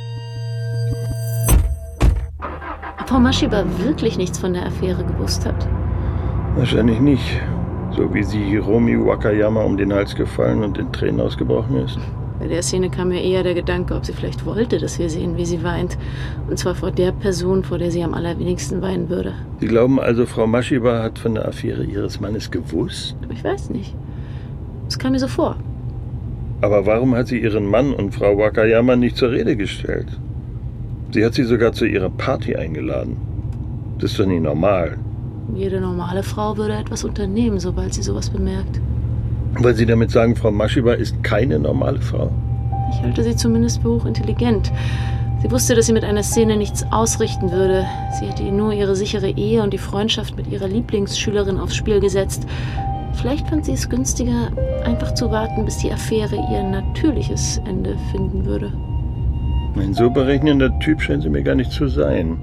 Ob Frau Mashiba wirklich nichts von der Affäre gewusst hat? Wahrscheinlich nicht. So wie sie Hiromi Wakayama um den Hals gefallen und in Tränen ausgebrochen ist. Bei der Szene kam mir eher der Gedanke, ob sie vielleicht wollte, dass wir sehen, wie sie weint. Und zwar vor der Person, vor der sie am allerwenigsten weinen würde. Sie glauben also, Frau Mashiba hat von der Affäre Ihres Mannes gewusst? Ich weiß nicht. Es kam mir so vor. Aber warum hat sie Ihren Mann und Frau Wakayama nicht zur Rede gestellt? Sie hat sie sogar zu ihrer Party eingeladen. Das ist doch nicht normal. Jede normale Frau würde etwas unternehmen, sobald sie sowas bemerkt. Weil Sie damit sagen, Frau Mashiba ist keine normale Frau? Ich halte sie zumindest für hochintelligent. Sie wusste, dass sie mit einer Szene nichts ausrichten würde. Sie hätte nur ihre sichere Ehe und die Freundschaft mit ihrer Lieblingsschülerin aufs Spiel gesetzt. Vielleicht fand sie es günstiger, einfach zu warten, bis die Affäre ihr natürliches Ende finden würde. Ein so berechnender Typ scheint sie mir gar nicht zu sein.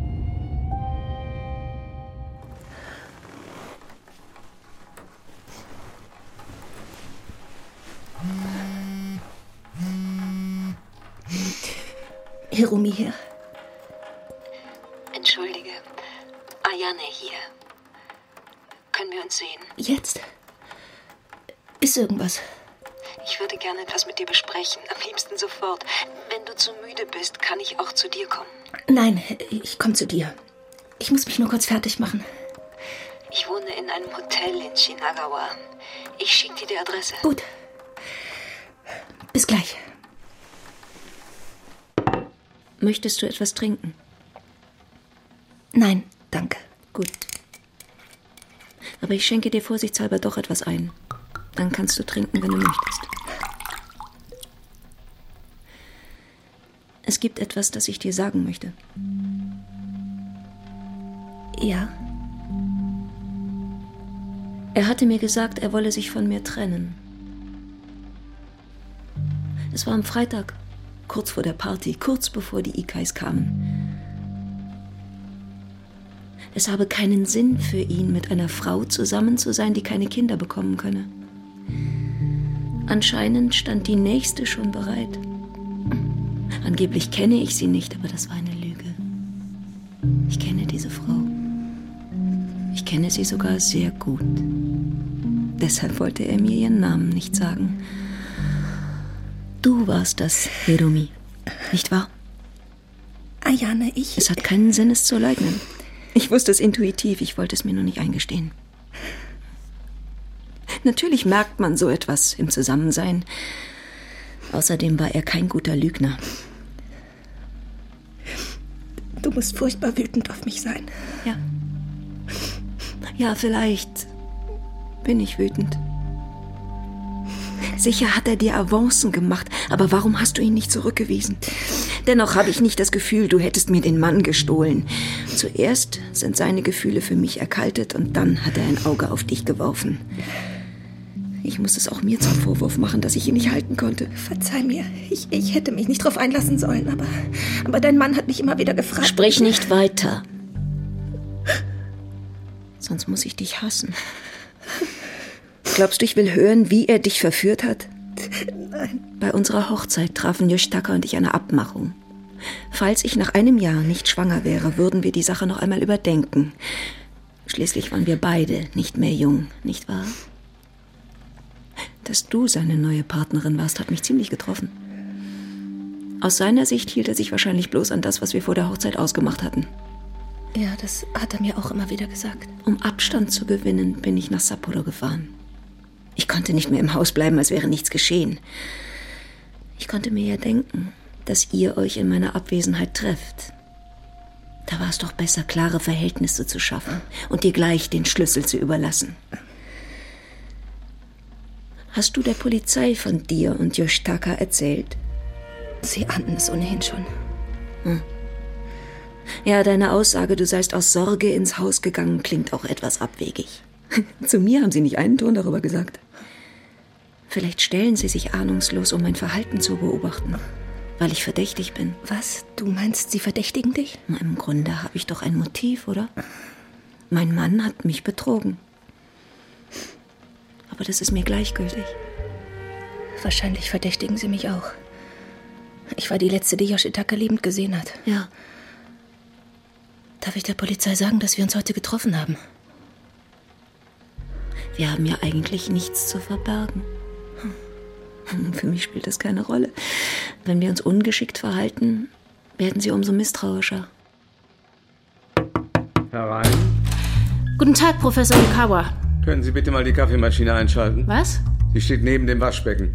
Hirumi hier. Entschuldige, Ayane hier. Können wir uns sehen? Jetzt? Ist irgendwas? Ich würde gerne etwas mit dir besprechen, am liebsten sofort. Wenn du zu müde bist, kann ich auch zu dir kommen. Nein, ich komme zu dir. Ich muss mich nur kurz fertig machen. Ich wohne in einem Hotel in Shinagawa. Ich schicke dir die Adresse. Gut. Bis gleich. Möchtest du etwas trinken? Nein, danke. Gut. Aber ich schenke dir vorsichtshalber doch etwas ein. Dann kannst du trinken, wenn du möchtest. Es gibt etwas, das ich dir sagen möchte. Ja? Er hatte mir gesagt, er wolle sich von mir trennen. Es war am Freitag, kurz vor der Party, kurz bevor die Ikais kamen. Es habe keinen Sinn für ihn, mit einer Frau zusammen zu sein, die keine Kinder bekommen könne. Anscheinend stand die nächste schon bereit. Angeblich kenne ich sie nicht, aber das war eine Lüge. Ich kenne diese Frau. Ich kenne sie sogar sehr gut. Deshalb wollte er mir ihren Namen nicht sagen. Du warst das, Hirumi, nicht wahr? Ayane, Es hat keinen Sinn, es zu leugnen. Ich wusste es intuitiv, ich wollte es mir nur nicht eingestehen. Natürlich merkt man so etwas im Zusammensein. Außerdem war er kein guter Lügner. Du musst furchtbar wütend auf mich sein. Ja. Ja, vielleicht bin ich wütend. Sicher hat er dir Avancen gemacht, aber warum hast du ihn nicht zurückgewiesen? Dennoch habe ich nicht das Gefühl, du hättest mir den Mann gestohlen. Zuerst sind seine Gefühle für mich erkaltet und dann hat er ein Auge auf dich geworfen. Ich muss es auch mir zum Vorwurf machen, dass ich ihn nicht halten konnte. Verzeih mir, ich hätte mich nicht drauf einlassen sollen, aber dein Mann hat mich immer wieder gefragt. Sprich nicht weiter. Sonst muss ich dich hassen. Glaubst du, ich will hören, wie er dich verführt hat? Nein. Bei unserer Hochzeit trafen Yoshitaka und ich eine Abmachung. Falls ich nach einem Jahr nicht schwanger wäre, würden wir die Sache noch einmal überdenken. Schließlich waren wir beide nicht mehr jung, nicht wahr? Dass du seine neue Partnerin warst, hat mich ziemlich getroffen. Aus seiner Sicht hielt er sich wahrscheinlich bloß an das, was wir vor der Hochzeit ausgemacht hatten. Ja, das hat er mir auch immer wieder gesagt. Um Abstand zu gewinnen, bin ich nach Sapporo gefahren. Ich konnte nicht mehr im Haus bleiben, als wäre nichts geschehen. Ich konnte mir ja denken, dass ihr euch in meiner Abwesenheit trefft. Da war es doch besser, klare Verhältnisse zu schaffen und dir gleich den Schlüssel zu überlassen. Hast du der Polizei von dir und Yoshitaka erzählt? Sie ahnten es ohnehin schon. Ja, deine Aussage, du seist aus Sorge ins Haus gegangen, klingt auch etwas abwegig. Zu mir haben sie nicht einen Ton darüber gesagt. Vielleicht stellen sie sich ahnungslos, um mein Verhalten zu beobachten, weil ich verdächtig bin. Was? Du meinst, sie verdächtigen dich? Im Grunde habe ich doch ein Motiv, oder? Mein Mann hat mich betrogen. Aber das ist mir gleichgültig. Wahrscheinlich verdächtigen sie mich auch. Ich war die Letzte, die Yoshitaka lebend gesehen hat. Ja. Darf ich der Polizei sagen, dass wir uns heute getroffen haben? Wir haben ja eigentlich nichts zu verbergen. Für mich spielt das keine Rolle. Wenn wir uns ungeschickt verhalten, werden sie umso misstrauischer. Herein. Guten Tag, Professor Okawa. Können Sie bitte mal die Kaffeemaschine einschalten? Was? Sie steht neben dem Waschbecken.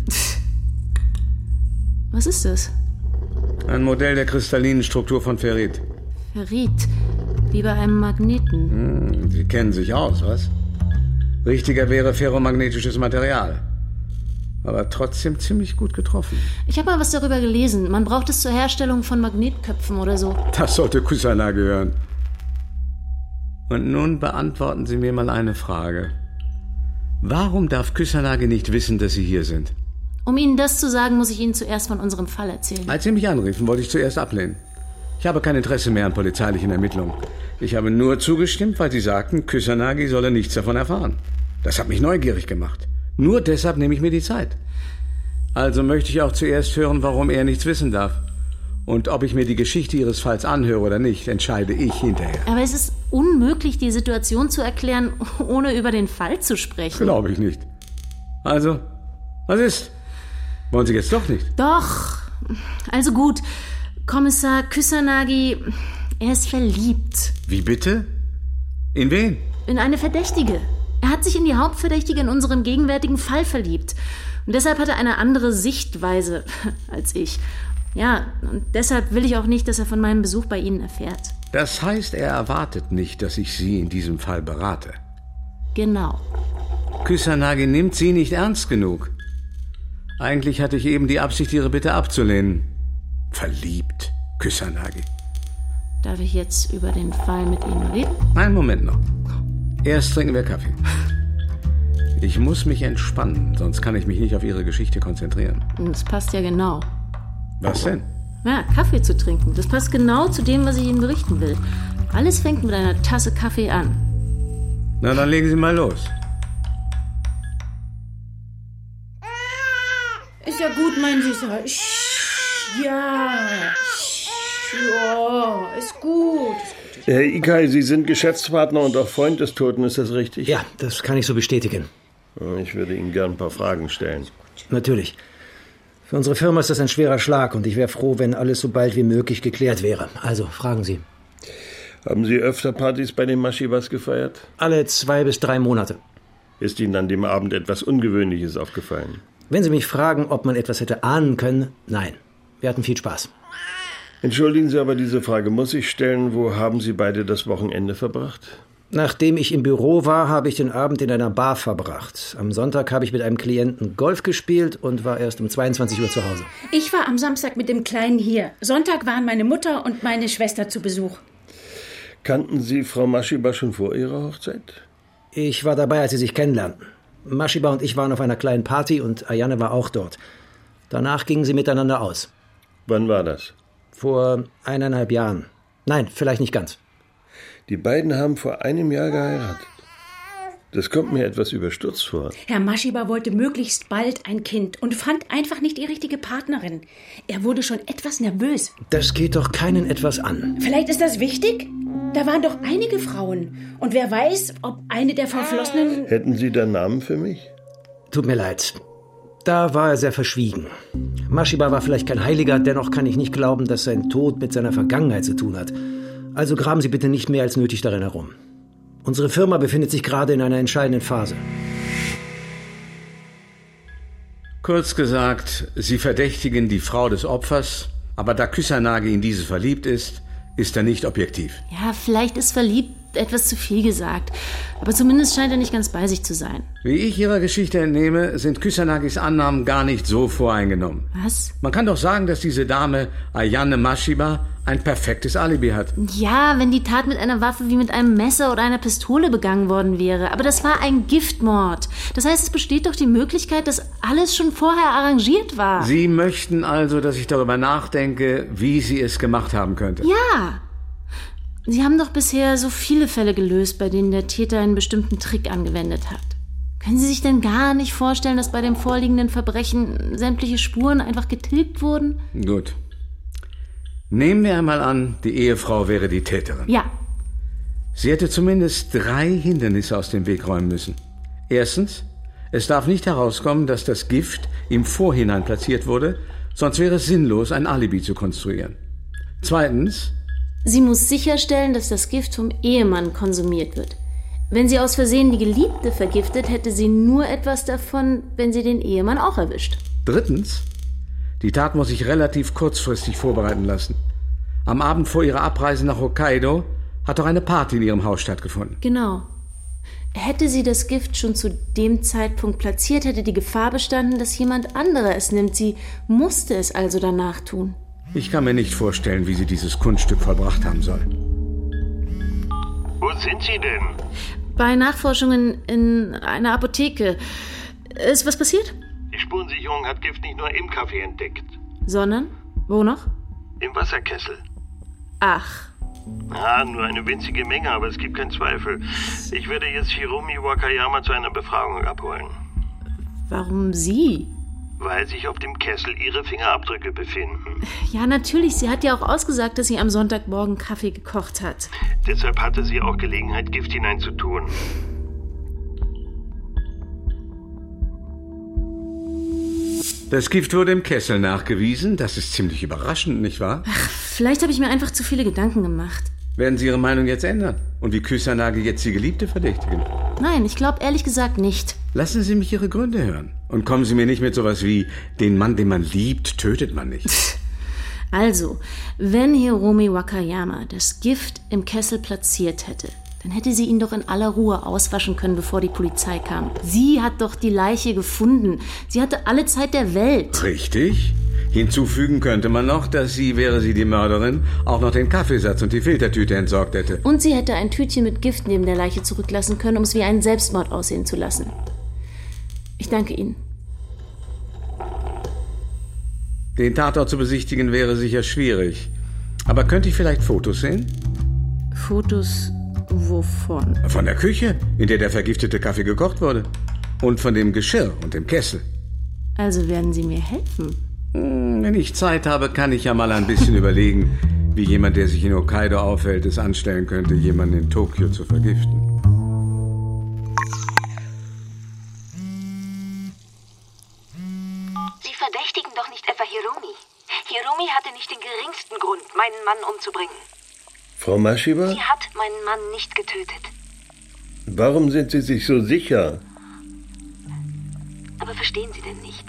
Was ist das? Ein Modell der kristallinen Struktur von Ferrit. Ferrit, wie bei einem Magneten. Sie kennen sich aus, was? Richtiger wäre ferromagnetisches Material. Aber trotzdem ziemlich gut getroffen. Ich habe mal was darüber gelesen. Man braucht es zur Herstellung von Magnetköpfen oder so. Das sollte Kusanagi hören. Und nun beantworten Sie mir mal eine Frage. Warum darf Kusanagi nicht wissen, dass Sie hier sind? Um Ihnen das zu sagen, muss ich Ihnen zuerst von unserem Fall erzählen. Als Sie mich anriefen, wollte ich zuerst ablehnen. Ich habe kein Interesse mehr an polizeilichen Ermittlungen. Ich habe nur zugestimmt, weil Sie sagten, Kusanagi solle nichts davon erfahren. Das hat mich neugierig gemacht. Nur deshalb nehme ich mir die Zeit. Also möchte ich auch zuerst hören, warum er nichts wissen darf. Und ob ich mir die Geschichte Ihres Falls anhöre oder nicht, entscheide ich hinterher. Aber es ist unmöglich, die Situation zu erklären, ohne über den Fall zu sprechen. Glaube ich nicht. Also, was ist? Wollen Sie jetzt doch nicht? Doch. Also gut. Kommissar Kusanagi, er ist verliebt. Wie bitte? In wen? In eine Verdächtige. Er hat sich in die Hauptverdächtige in unserem gegenwärtigen Fall verliebt. Und deshalb hat er eine andere Sichtweise als ich. Ja, und deshalb will ich auch nicht, dass er von meinem Besuch bei Ihnen erfährt. Das heißt, er erwartet nicht, dass ich Sie in diesem Fall berate. Genau. Kusanagi nimmt Sie nicht ernst genug. Eigentlich hatte ich eben die Absicht, Ihre Bitte abzulehnen. Verliebt, Kusanagi. Darf ich jetzt über den Fall mit Ihnen reden? Einen Moment noch. Erst trinken wir Kaffee. Ich muss mich entspannen, sonst kann ich mich nicht auf Ihre Geschichte konzentrieren. Das passt ja genau. Was denn? Ja, Kaffee zu trinken. Das passt genau zu dem, was ich Ihnen berichten will. Alles fängt mit einer Tasse Kaffee an. Na, dann legen Sie mal los. Ist ja gut, mein Süßer. Ja. Ja, ist gut. Herr Ikai, Sie sind Geschäftspartner und auch Freund des Toten, ist das richtig? Ja, das kann ich so bestätigen. Ich würde Ihnen gern ein paar Fragen stellen. Natürlich. Für unsere Firma ist das ein schwerer Schlag und ich wäre froh, wenn alles so bald wie möglich geklärt wäre. Also, fragen Sie. Haben Sie öfter Partys bei den Mashibas gefeiert? Alle 2 bis 3 Monate. Ist Ihnen an dem Abend etwas Ungewöhnliches aufgefallen? Wenn Sie mich fragen, ob man etwas hätte ahnen können, nein. Wir hatten viel Spaß. Entschuldigen Sie, aber diese Frage muss ich stellen. Wo haben Sie beide das Wochenende verbracht? Nachdem ich im Büro war, habe ich den Abend in einer Bar verbracht. Am Sonntag habe ich mit einem Klienten Golf gespielt und war erst um 22 Uhr zu Hause. Ich war am Samstag mit dem Kleinen hier. Sonntag waren meine Mutter und meine Schwester zu Besuch. Kannten Sie Frau Mashiba schon vor Ihrer Hochzeit? Ich war dabei, als sie sich kennenlernten. Mashiba und ich waren auf einer kleinen Party und Ayane war auch dort. Danach gingen sie miteinander aus. Wann war das? Vor 1,5 Jahren. Nein, vielleicht nicht ganz. Die beiden haben vor 1 Jahr geheiratet. Das kommt mir etwas überstürzt vor. Herr Mashiba wollte möglichst bald ein Kind und fand einfach nicht die richtige Partnerin. Er wurde schon etwas nervös. Das geht doch keinen etwas an. Vielleicht ist das wichtig? Da waren doch einige Frauen. Und wer weiß, ob eine der Verflossenen... Hätten Sie da Namen für mich? Tut mir leid. Da war er sehr verschwiegen. Mashiba war vielleicht kein Heiliger, dennoch kann ich nicht glauben, dass sein Tod mit seiner Vergangenheit zu tun hat. Also graben Sie bitte nicht mehr als nötig darin herum. Unsere Firma befindet sich gerade in einer entscheidenden Phase. Kurz gesagt, Sie verdächtigen die Frau des Opfers, aber da Kusanagi in diese verliebt ist er nicht objektiv. Ja, vielleicht ist verliebt etwas zu viel gesagt. Aber zumindest scheint er nicht ganz bei sich zu sein. Wie ich Ihrer Geschichte entnehme, sind Kusanagis Annahmen gar nicht so voreingenommen. Was? Man kann doch sagen, dass diese Dame Ayane Mashiba ein perfektes Alibi hat. Ja, wenn die Tat mit einer Waffe wie mit einem Messer oder einer Pistole begangen worden wäre. Aber das war ein Giftmord. Das heißt, es besteht doch die Möglichkeit, dass alles schon vorher arrangiert war. Sie möchten also, dass ich darüber nachdenke, wie sie es gemacht haben könnte? Ja. Sie haben doch bisher so viele Fälle gelöst, bei denen der Täter einen bestimmten Trick angewendet hat. Können Sie sich denn gar nicht vorstellen, dass bei dem vorliegenden Verbrechen sämtliche Spuren einfach getilgt wurden? Gut. Nehmen wir einmal an, die Ehefrau wäre die Täterin. Ja. Sie hätte zumindest 3 Hindernisse aus dem Weg räumen müssen. Erstens, es darf nicht herauskommen, dass das Gift im Vorhinein platziert wurde, sonst wäre es sinnlos, ein Alibi zu konstruieren. Zweitens, sie muss sicherstellen, dass das Gift vom Ehemann konsumiert wird. Wenn sie aus Versehen die Geliebte vergiftet, hätte sie nur etwas davon, wenn sie den Ehemann auch erwischt. Drittens, die Tat muss sich relativ kurzfristig vorbereiten lassen. Am Abend vor ihrer Abreise nach Hokkaido hat doch eine Party in ihrem Haus stattgefunden. Genau. Hätte sie das Gift schon zu dem Zeitpunkt platziert, hätte die Gefahr bestanden, dass jemand anderer es nimmt. Sie musste es also danach tun. Ich kann mir nicht vorstellen, wie sie dieses Kunststück vollbracht haben soll. Wo sind Sie denn? Bei Nachforschungen in einer Apotheke. Ist was passiert? Die Spurensicherung hat Gift nicht nur im Kaffee entdeckt. Sondern? Wo noch? Im Wasserkessel. Ach. Nur eine winzige Menge, aber es gibt keinen Zweifel. Ich werde jetzt Hiromi Wakayama zu einer Befragung abholen. Warum Sie? Weil sich auf dem Kessel Ihre Fingerabdrücke befinden. Ja, natürlich. Sie hat ja auch ausgesagt, dass sie am Sonntagmorgen Kaffee gekocht hat. Deshalb hatte sie auch Gelegenheit, Gift hineinzutun. Das Gift wurde im Kessel nachgewiesen. Das ist ziemlich überraschend, nicht wahr? Ach, vielleicht habe ich mir einfach zu viele Gedanken gemacht. Werden Sie Ihre Meinung jetzt ändern? Und wie Kusanagi jetzt die Geliebte verdächtigen? Nein, ich glaube ehrlich gesagt nicht. Lassen Sie mich Ihre Gründe hören. Und kommen Sie mir nicht mit sowas wie, den Mann, den man liebt, tötet man nicht. Also, wenn Hiromi Wakayama das Gift im Kessel platziert hätte, dann hätte sie ihn doch in aller Ruhe auswaschen können, bevor die Polizei kam. Sie hat doch die Leiche gefunden. Sie hatte alle Zeit der Welt. Richtig. Hinzufügen könnte man noch, dass sie, wäre sie die Mörderin, auch noch den Kaffeesatz und die Filtertüte entsorgt hätte. Und sie hätte ein Tütchen mit Gift neben der Leiche zurücklassen können, um es wie einen Selbstmord aussehen zu lassen. Ich danke Ihnen. Den Tatort zu besichtigen wäre sicher schwierig. Aber könnte ich vielleicht Fotos sehen? Fotos wovon? Von der Küche, in der der vergiftete Kaffee gekocht wurde. Und von dem Geschirr und dem Kessel. Also werden Sie mir helfen? Wenn ich Zeit habe, kann ich ja mal ein bisschen überlegen, wie jemand, der sich in Hokkaido aufhält, es anstellen könnte, jemanden in Tokio zu vergiften. Sie verdächtigen doch nicht etwa Hiromi. Hiromi hatte nicht den geringsten Grund, meinen Mann umzubringen. Frau Mashiba? Sie hat meinen Mann nicht getötet. Warum sind Sie sich so sicher? Aber verstehen Sie denn nicht?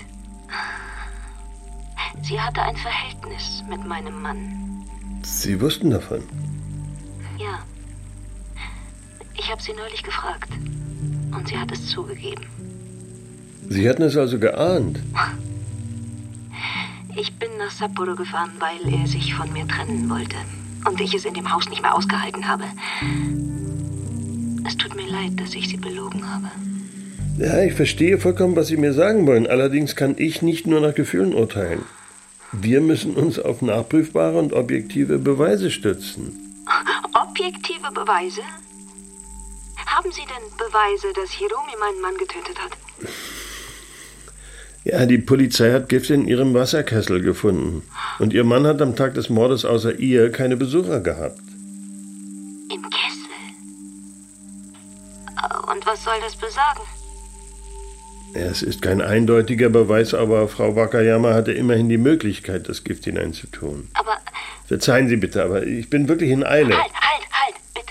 Sie hatte ein Verhältnis mit meinem Mann. Sie wussten davon? Ja. Ich habe sie neulich gefragt. Und sie hat es zugegeben. Sie hatten es also geahnt? Ich bin nach Sapporo gefahren, weil er sich von mir trennen wollte. Und ich es in dem Haus nicht mehr ausgehalten habe. Es tut mir leid, dass ich Sie belogen habe. Ja, ich verstehe vollkommen, was Sie mir sagen wollen. Allerdings kann ich nicht nur nach Gefühlen urteilen. Wir müssen uns auf nachprüfbare und objektive Beweise stützen. Objektive Beweise? Haben Sie denn Beweise, dass Hiromi meinen Mann getötet hat? Ja, die Polizei hat Gift in ihrem Wasserkessel gefunden. Und ihr Mann hat am Tag des Mordes außer ihr keine Besucher gehabt. Im Kessel? Und was soll das besagen? Es ist kein eindeutiger Beweis, aber Frau Wakayama hatte immerhin die Möglichkeit, das Gift hineinzutun. Aber... Verzeihen Sie bitte, aber ich bin wirklich in Eile. Halt, bitte.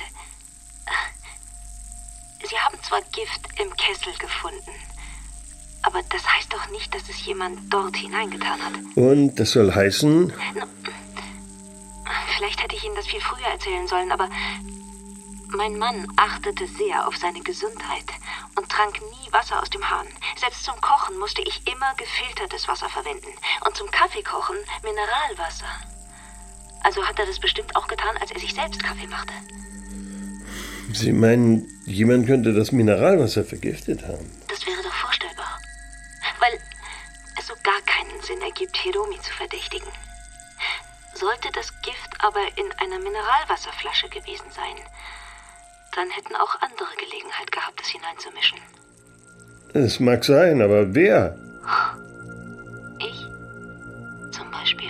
Sie haben zwar Gift im Kessel gefunden, aber das heißt doch nicht, dass es jemand dort hineingetan hat. Und das soll heißen? Vielleicht hätte ich Ihnen das viel früher erzählen sollen, aber mein Mann achtete sehr auf seine Gesundheit und trank nie Wasser aus dem Hahn. Selbst zum Kochen musste ich immer gefiltertes Wasser verwenden und zum Kaffeekochen Mineralwasser. Also hat er das bestimmt auch getan, als er sich selbst Kaffee machte. Sie meinen, jemand könnte das Mineralwasser vergiftet haben? Das wäre doch vorstellbar. Weil es so gar keinen Sinn ergibt, Hiromi zu verdächtigen. Sollte das Gift aber in einer Mineralwasserflasche gewesen sein, dann hätten auch andere Gelegenheit gehabt, es hineinzumischen. Es mag sein, aber wer? Ich? Zum Beispiel.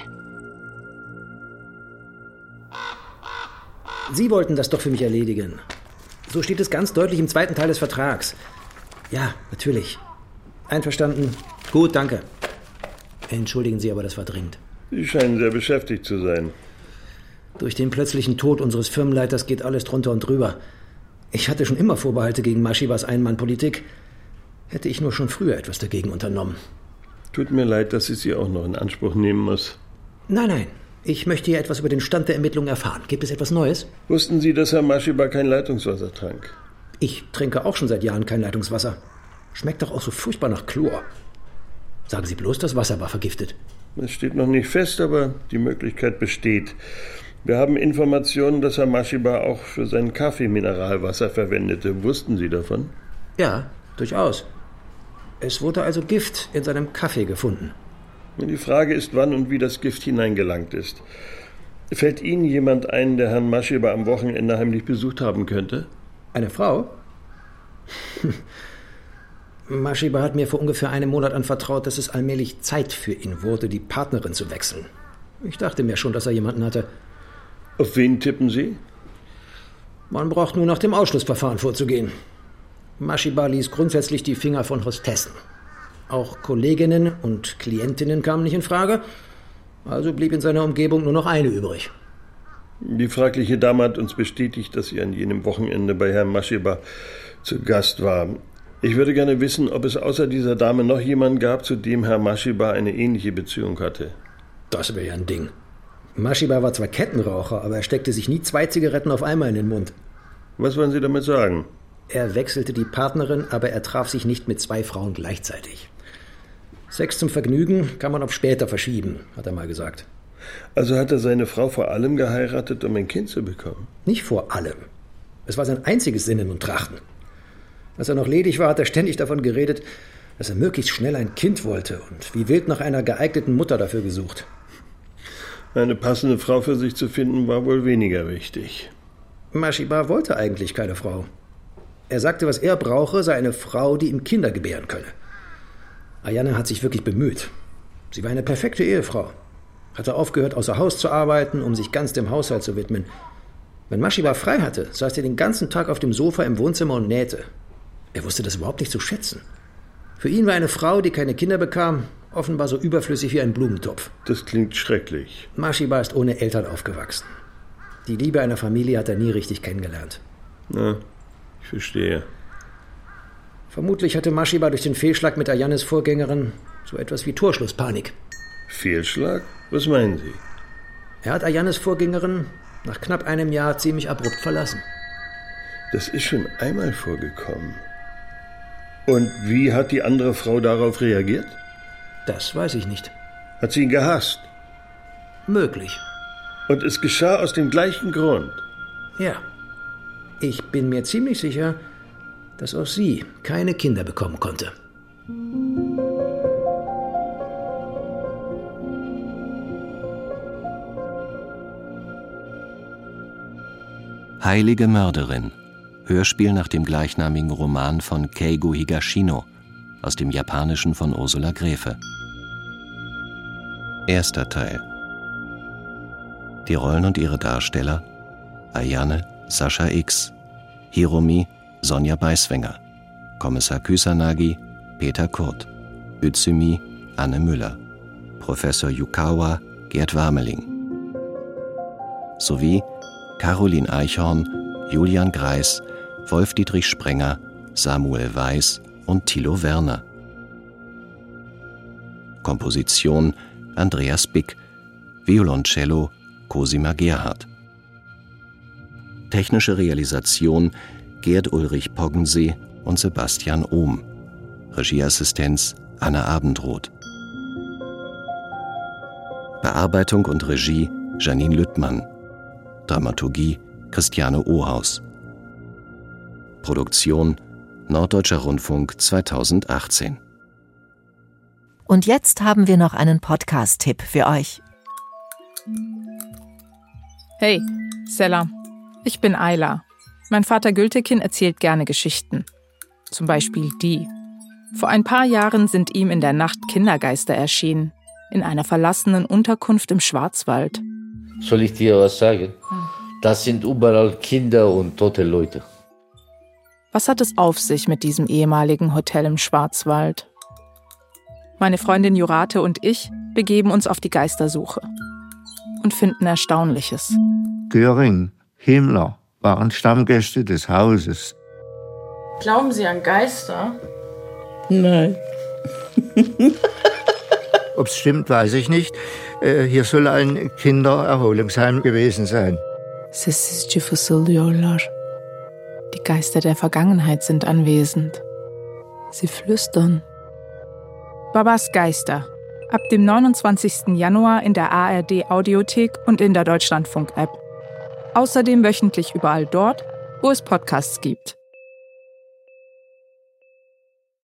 Sie wollten das doch für mich erledigen. So steht es ganz deutlich im zweiten Teil des Vertrags. Ja, natürlich. Einverstanden. Gut, danke. Entschuldigen Sie, aber das war dringend. Sie scheinen sehr beschäftigt zu sein. Durch den plötzlichen Tod unseres Firmenleiters geht alles drunter und drüber. Ich hatte schon immer Vorbehalte gegen Mashibas Einmannpolitik. Hätte ich nur schon früher etwas dagegen unternommen. Tut mir leid, dass ich Sie auch noch in Anspruch nehmen muss. Nein. Ich möchte hier etwas über den Stand der Ermittlungen erfahren. Gibt es etwas Neues? Wussten Sie, dass Herr Mashiba kein Leitungswasser trank? Ich trinke auch schon seit Jahren kein Leitungswasser. Schmeckt doch auch so furchtbar nach Chlor. Sagen Sie bloß, das Wasser war vergiftet. Es steht noch nicht fest, aber die Möglichkeit besteht. Wir haben Informationen, dass Herr Mashiba auch für seinen Kaffee Mineralwasser verwendete. Wussten Sie davon? Ja, durchaus. Es wurde also Gift in seinem Kaffee gefunden. Die Frage ist, wann und wie das Gift hineingelangt ist. Fällt Ihnen jemand ein, der Herrn Mashiba am Wochenende heimlich besucht haben könnte? Eine Frau? Mashiba hat mir vor ungefähr einem Monat anvertraut, dass es allmählich Zeit für ihn wurde, die Partnerin zu wechseln. Ich dachte mir schon, dass er jemanden hatte. Auf wen tippen Sie? Man braucht nur nach dem Ausschlussverfahren vorzugehen. Mashiba ließ grundsätzlich die Finger von Hostessen. Auch Kolleginnen und Klientinnen kamen nicht in Frage, also blieb in seiner Umgebung nur noch eine übrig. Die fragliche Dame hat uns bestätigt, dass sie an jenem Wochenende bei Herrn Mashiba zu Gast war. Ich würde gerne wissen, ob es außer dieser Dame noch jemanden gab, zu dem Herr Mashiba eine ähnliche Beziehung hatte. Das wäre ja ein Ding. Mashiba war zwar Kettenraucher, aber er steckte sich nie 2 Zigaretten auf einmal in den Mund. Was wollen Sie damit sagen? Er wechselte die Partnerin, aber er traf sich nicht mit 2 Frauen gleichzeitig. Sex zum Vergnügen kann man auf später verschieben, hat er mal gesagt. Also hat er seine Frau vor allem geheiratet, um ein Kind zu bekommen? Nicht vor allem. Es war sein einziges Sinnen und Trachten. Als er noch ledig war, hat er ständig davon geredet, dass er möglichst schnell ein Kind wollte und wie wild nach einer geeigneten Mutter dafür gesucht. Eine passende Frau für sich zu finden, war wohl weniger wichtig. Mashiba wollte eigentlich keine Frau. Er sagte, was er brauche, sei eine Frau, die ihm Kinder gebären könne. Ayane hat sich wirklich bemüht. Sie war eine perfekte Ehefrau. Hatte aufgehört, außer Haus zu arbeiten, um sich ganz dem Haushalt zu widmen. Wenn Mashiba frei hatte, saß er den ganzen Tag auf dem Sofa im Wohnzimmer und nähte. Er wusste das überhaupt nicht zu schätzen. Für ihn war eine Frau, die keine Kinder bekam, offenbar so überflüssig wie ein Blumentopf. Das klingt schrecklich. Mashiba ist ohne Eltern aufgewachsen. Die Liebe einer Familie hat er nie richtig kennengelernt. Na, ich verstehe. Vermutlich hatte Mashiba durch den Fehlschlag mit Ayanes Vorgängerin so etwas wie Torschlusspanik. Fehlschlag? Was meinen Sie? Er hat Ayanes Vorgängerin nach knapp einem Jahr ziemlich abrupt verlassen. Das ist schon einmal vorgekommen. Und wie hat die andere Frau darauf reagiert? Das weiß ich nicht. Hat sie ihn gehasst? Möglich. Und es geschah aus dem gleichen Grund? Ja. Ich bin mir ziemlich sicher, dass auch sie keine Kinder bekommen konnte. Heilige Mörderin. Hörspiel nach dem gleichnamigen Roman von Keigo Higashino aus dem Japanischen von Ursula Gräfe. Erster Teil. Die Rollen und ihre Darsteller: Ayane, Sascha X, Hiromi, Sonja Beiswenger, Kommissar Kusanagi, Peter Kurt, Utsumi, Anne Müller, Professor Yukawa, Gerd Warmeling, sowie Caroline Eichhorn, Julian Greis, Wolf-Dietrich Sprenger, Samuel Weiß und Thilo Werner. Komposition Andreas Bick, Violoncello Cosima Gerhardt. Technische Realisation Gerd Ulrich Poggensee und Sebastian Ohm. Regieassistenz Anna Abendroth. Bearbeitung und Regie Janine Lüttmann. Dramaturgie Christiane Ohaus. Produktion Norddeutscher Rundfunk 2018. Und jetzt haben wir noch einen Podcast-Tipp für euch. Hey, Selam. Ich bin Ayla. Mein Vater Gültekin erzählt gerne Geschichten. Zum Beispiel die. Vor ein paar Jahren sind ihm in der Nacht Kindergeister erschienen. In einer verlassenen Unterkunft im Schwarzwald. Soll ich dir was sagen? Das sind überall Kinder und tote Leute. Was hat es auf sich mit diesem ehemaligen Hotel im Schwarzwald? Meine Freundin Jurate und ich begeben uns auf die Geistersuche und finden Erstaunliches. Göring, Himmler waren Stammgäste des Hauses. Glauben Sie an Geister? Nein. Ob es stimmt, weiß ich nicht. Hier soll ein Kindererholungsheim gewesen sein. Sessizce fısıldıyorlar. Die Geister der Vergangenheit sind anwesend. Sie flüstern. Babas Geister. Ab dem 29. Januar in der ARD-Audiothek und in der Deutschlandfunk-App. Außerdem wöchentlich überall dort, wo es Podcasts gibt.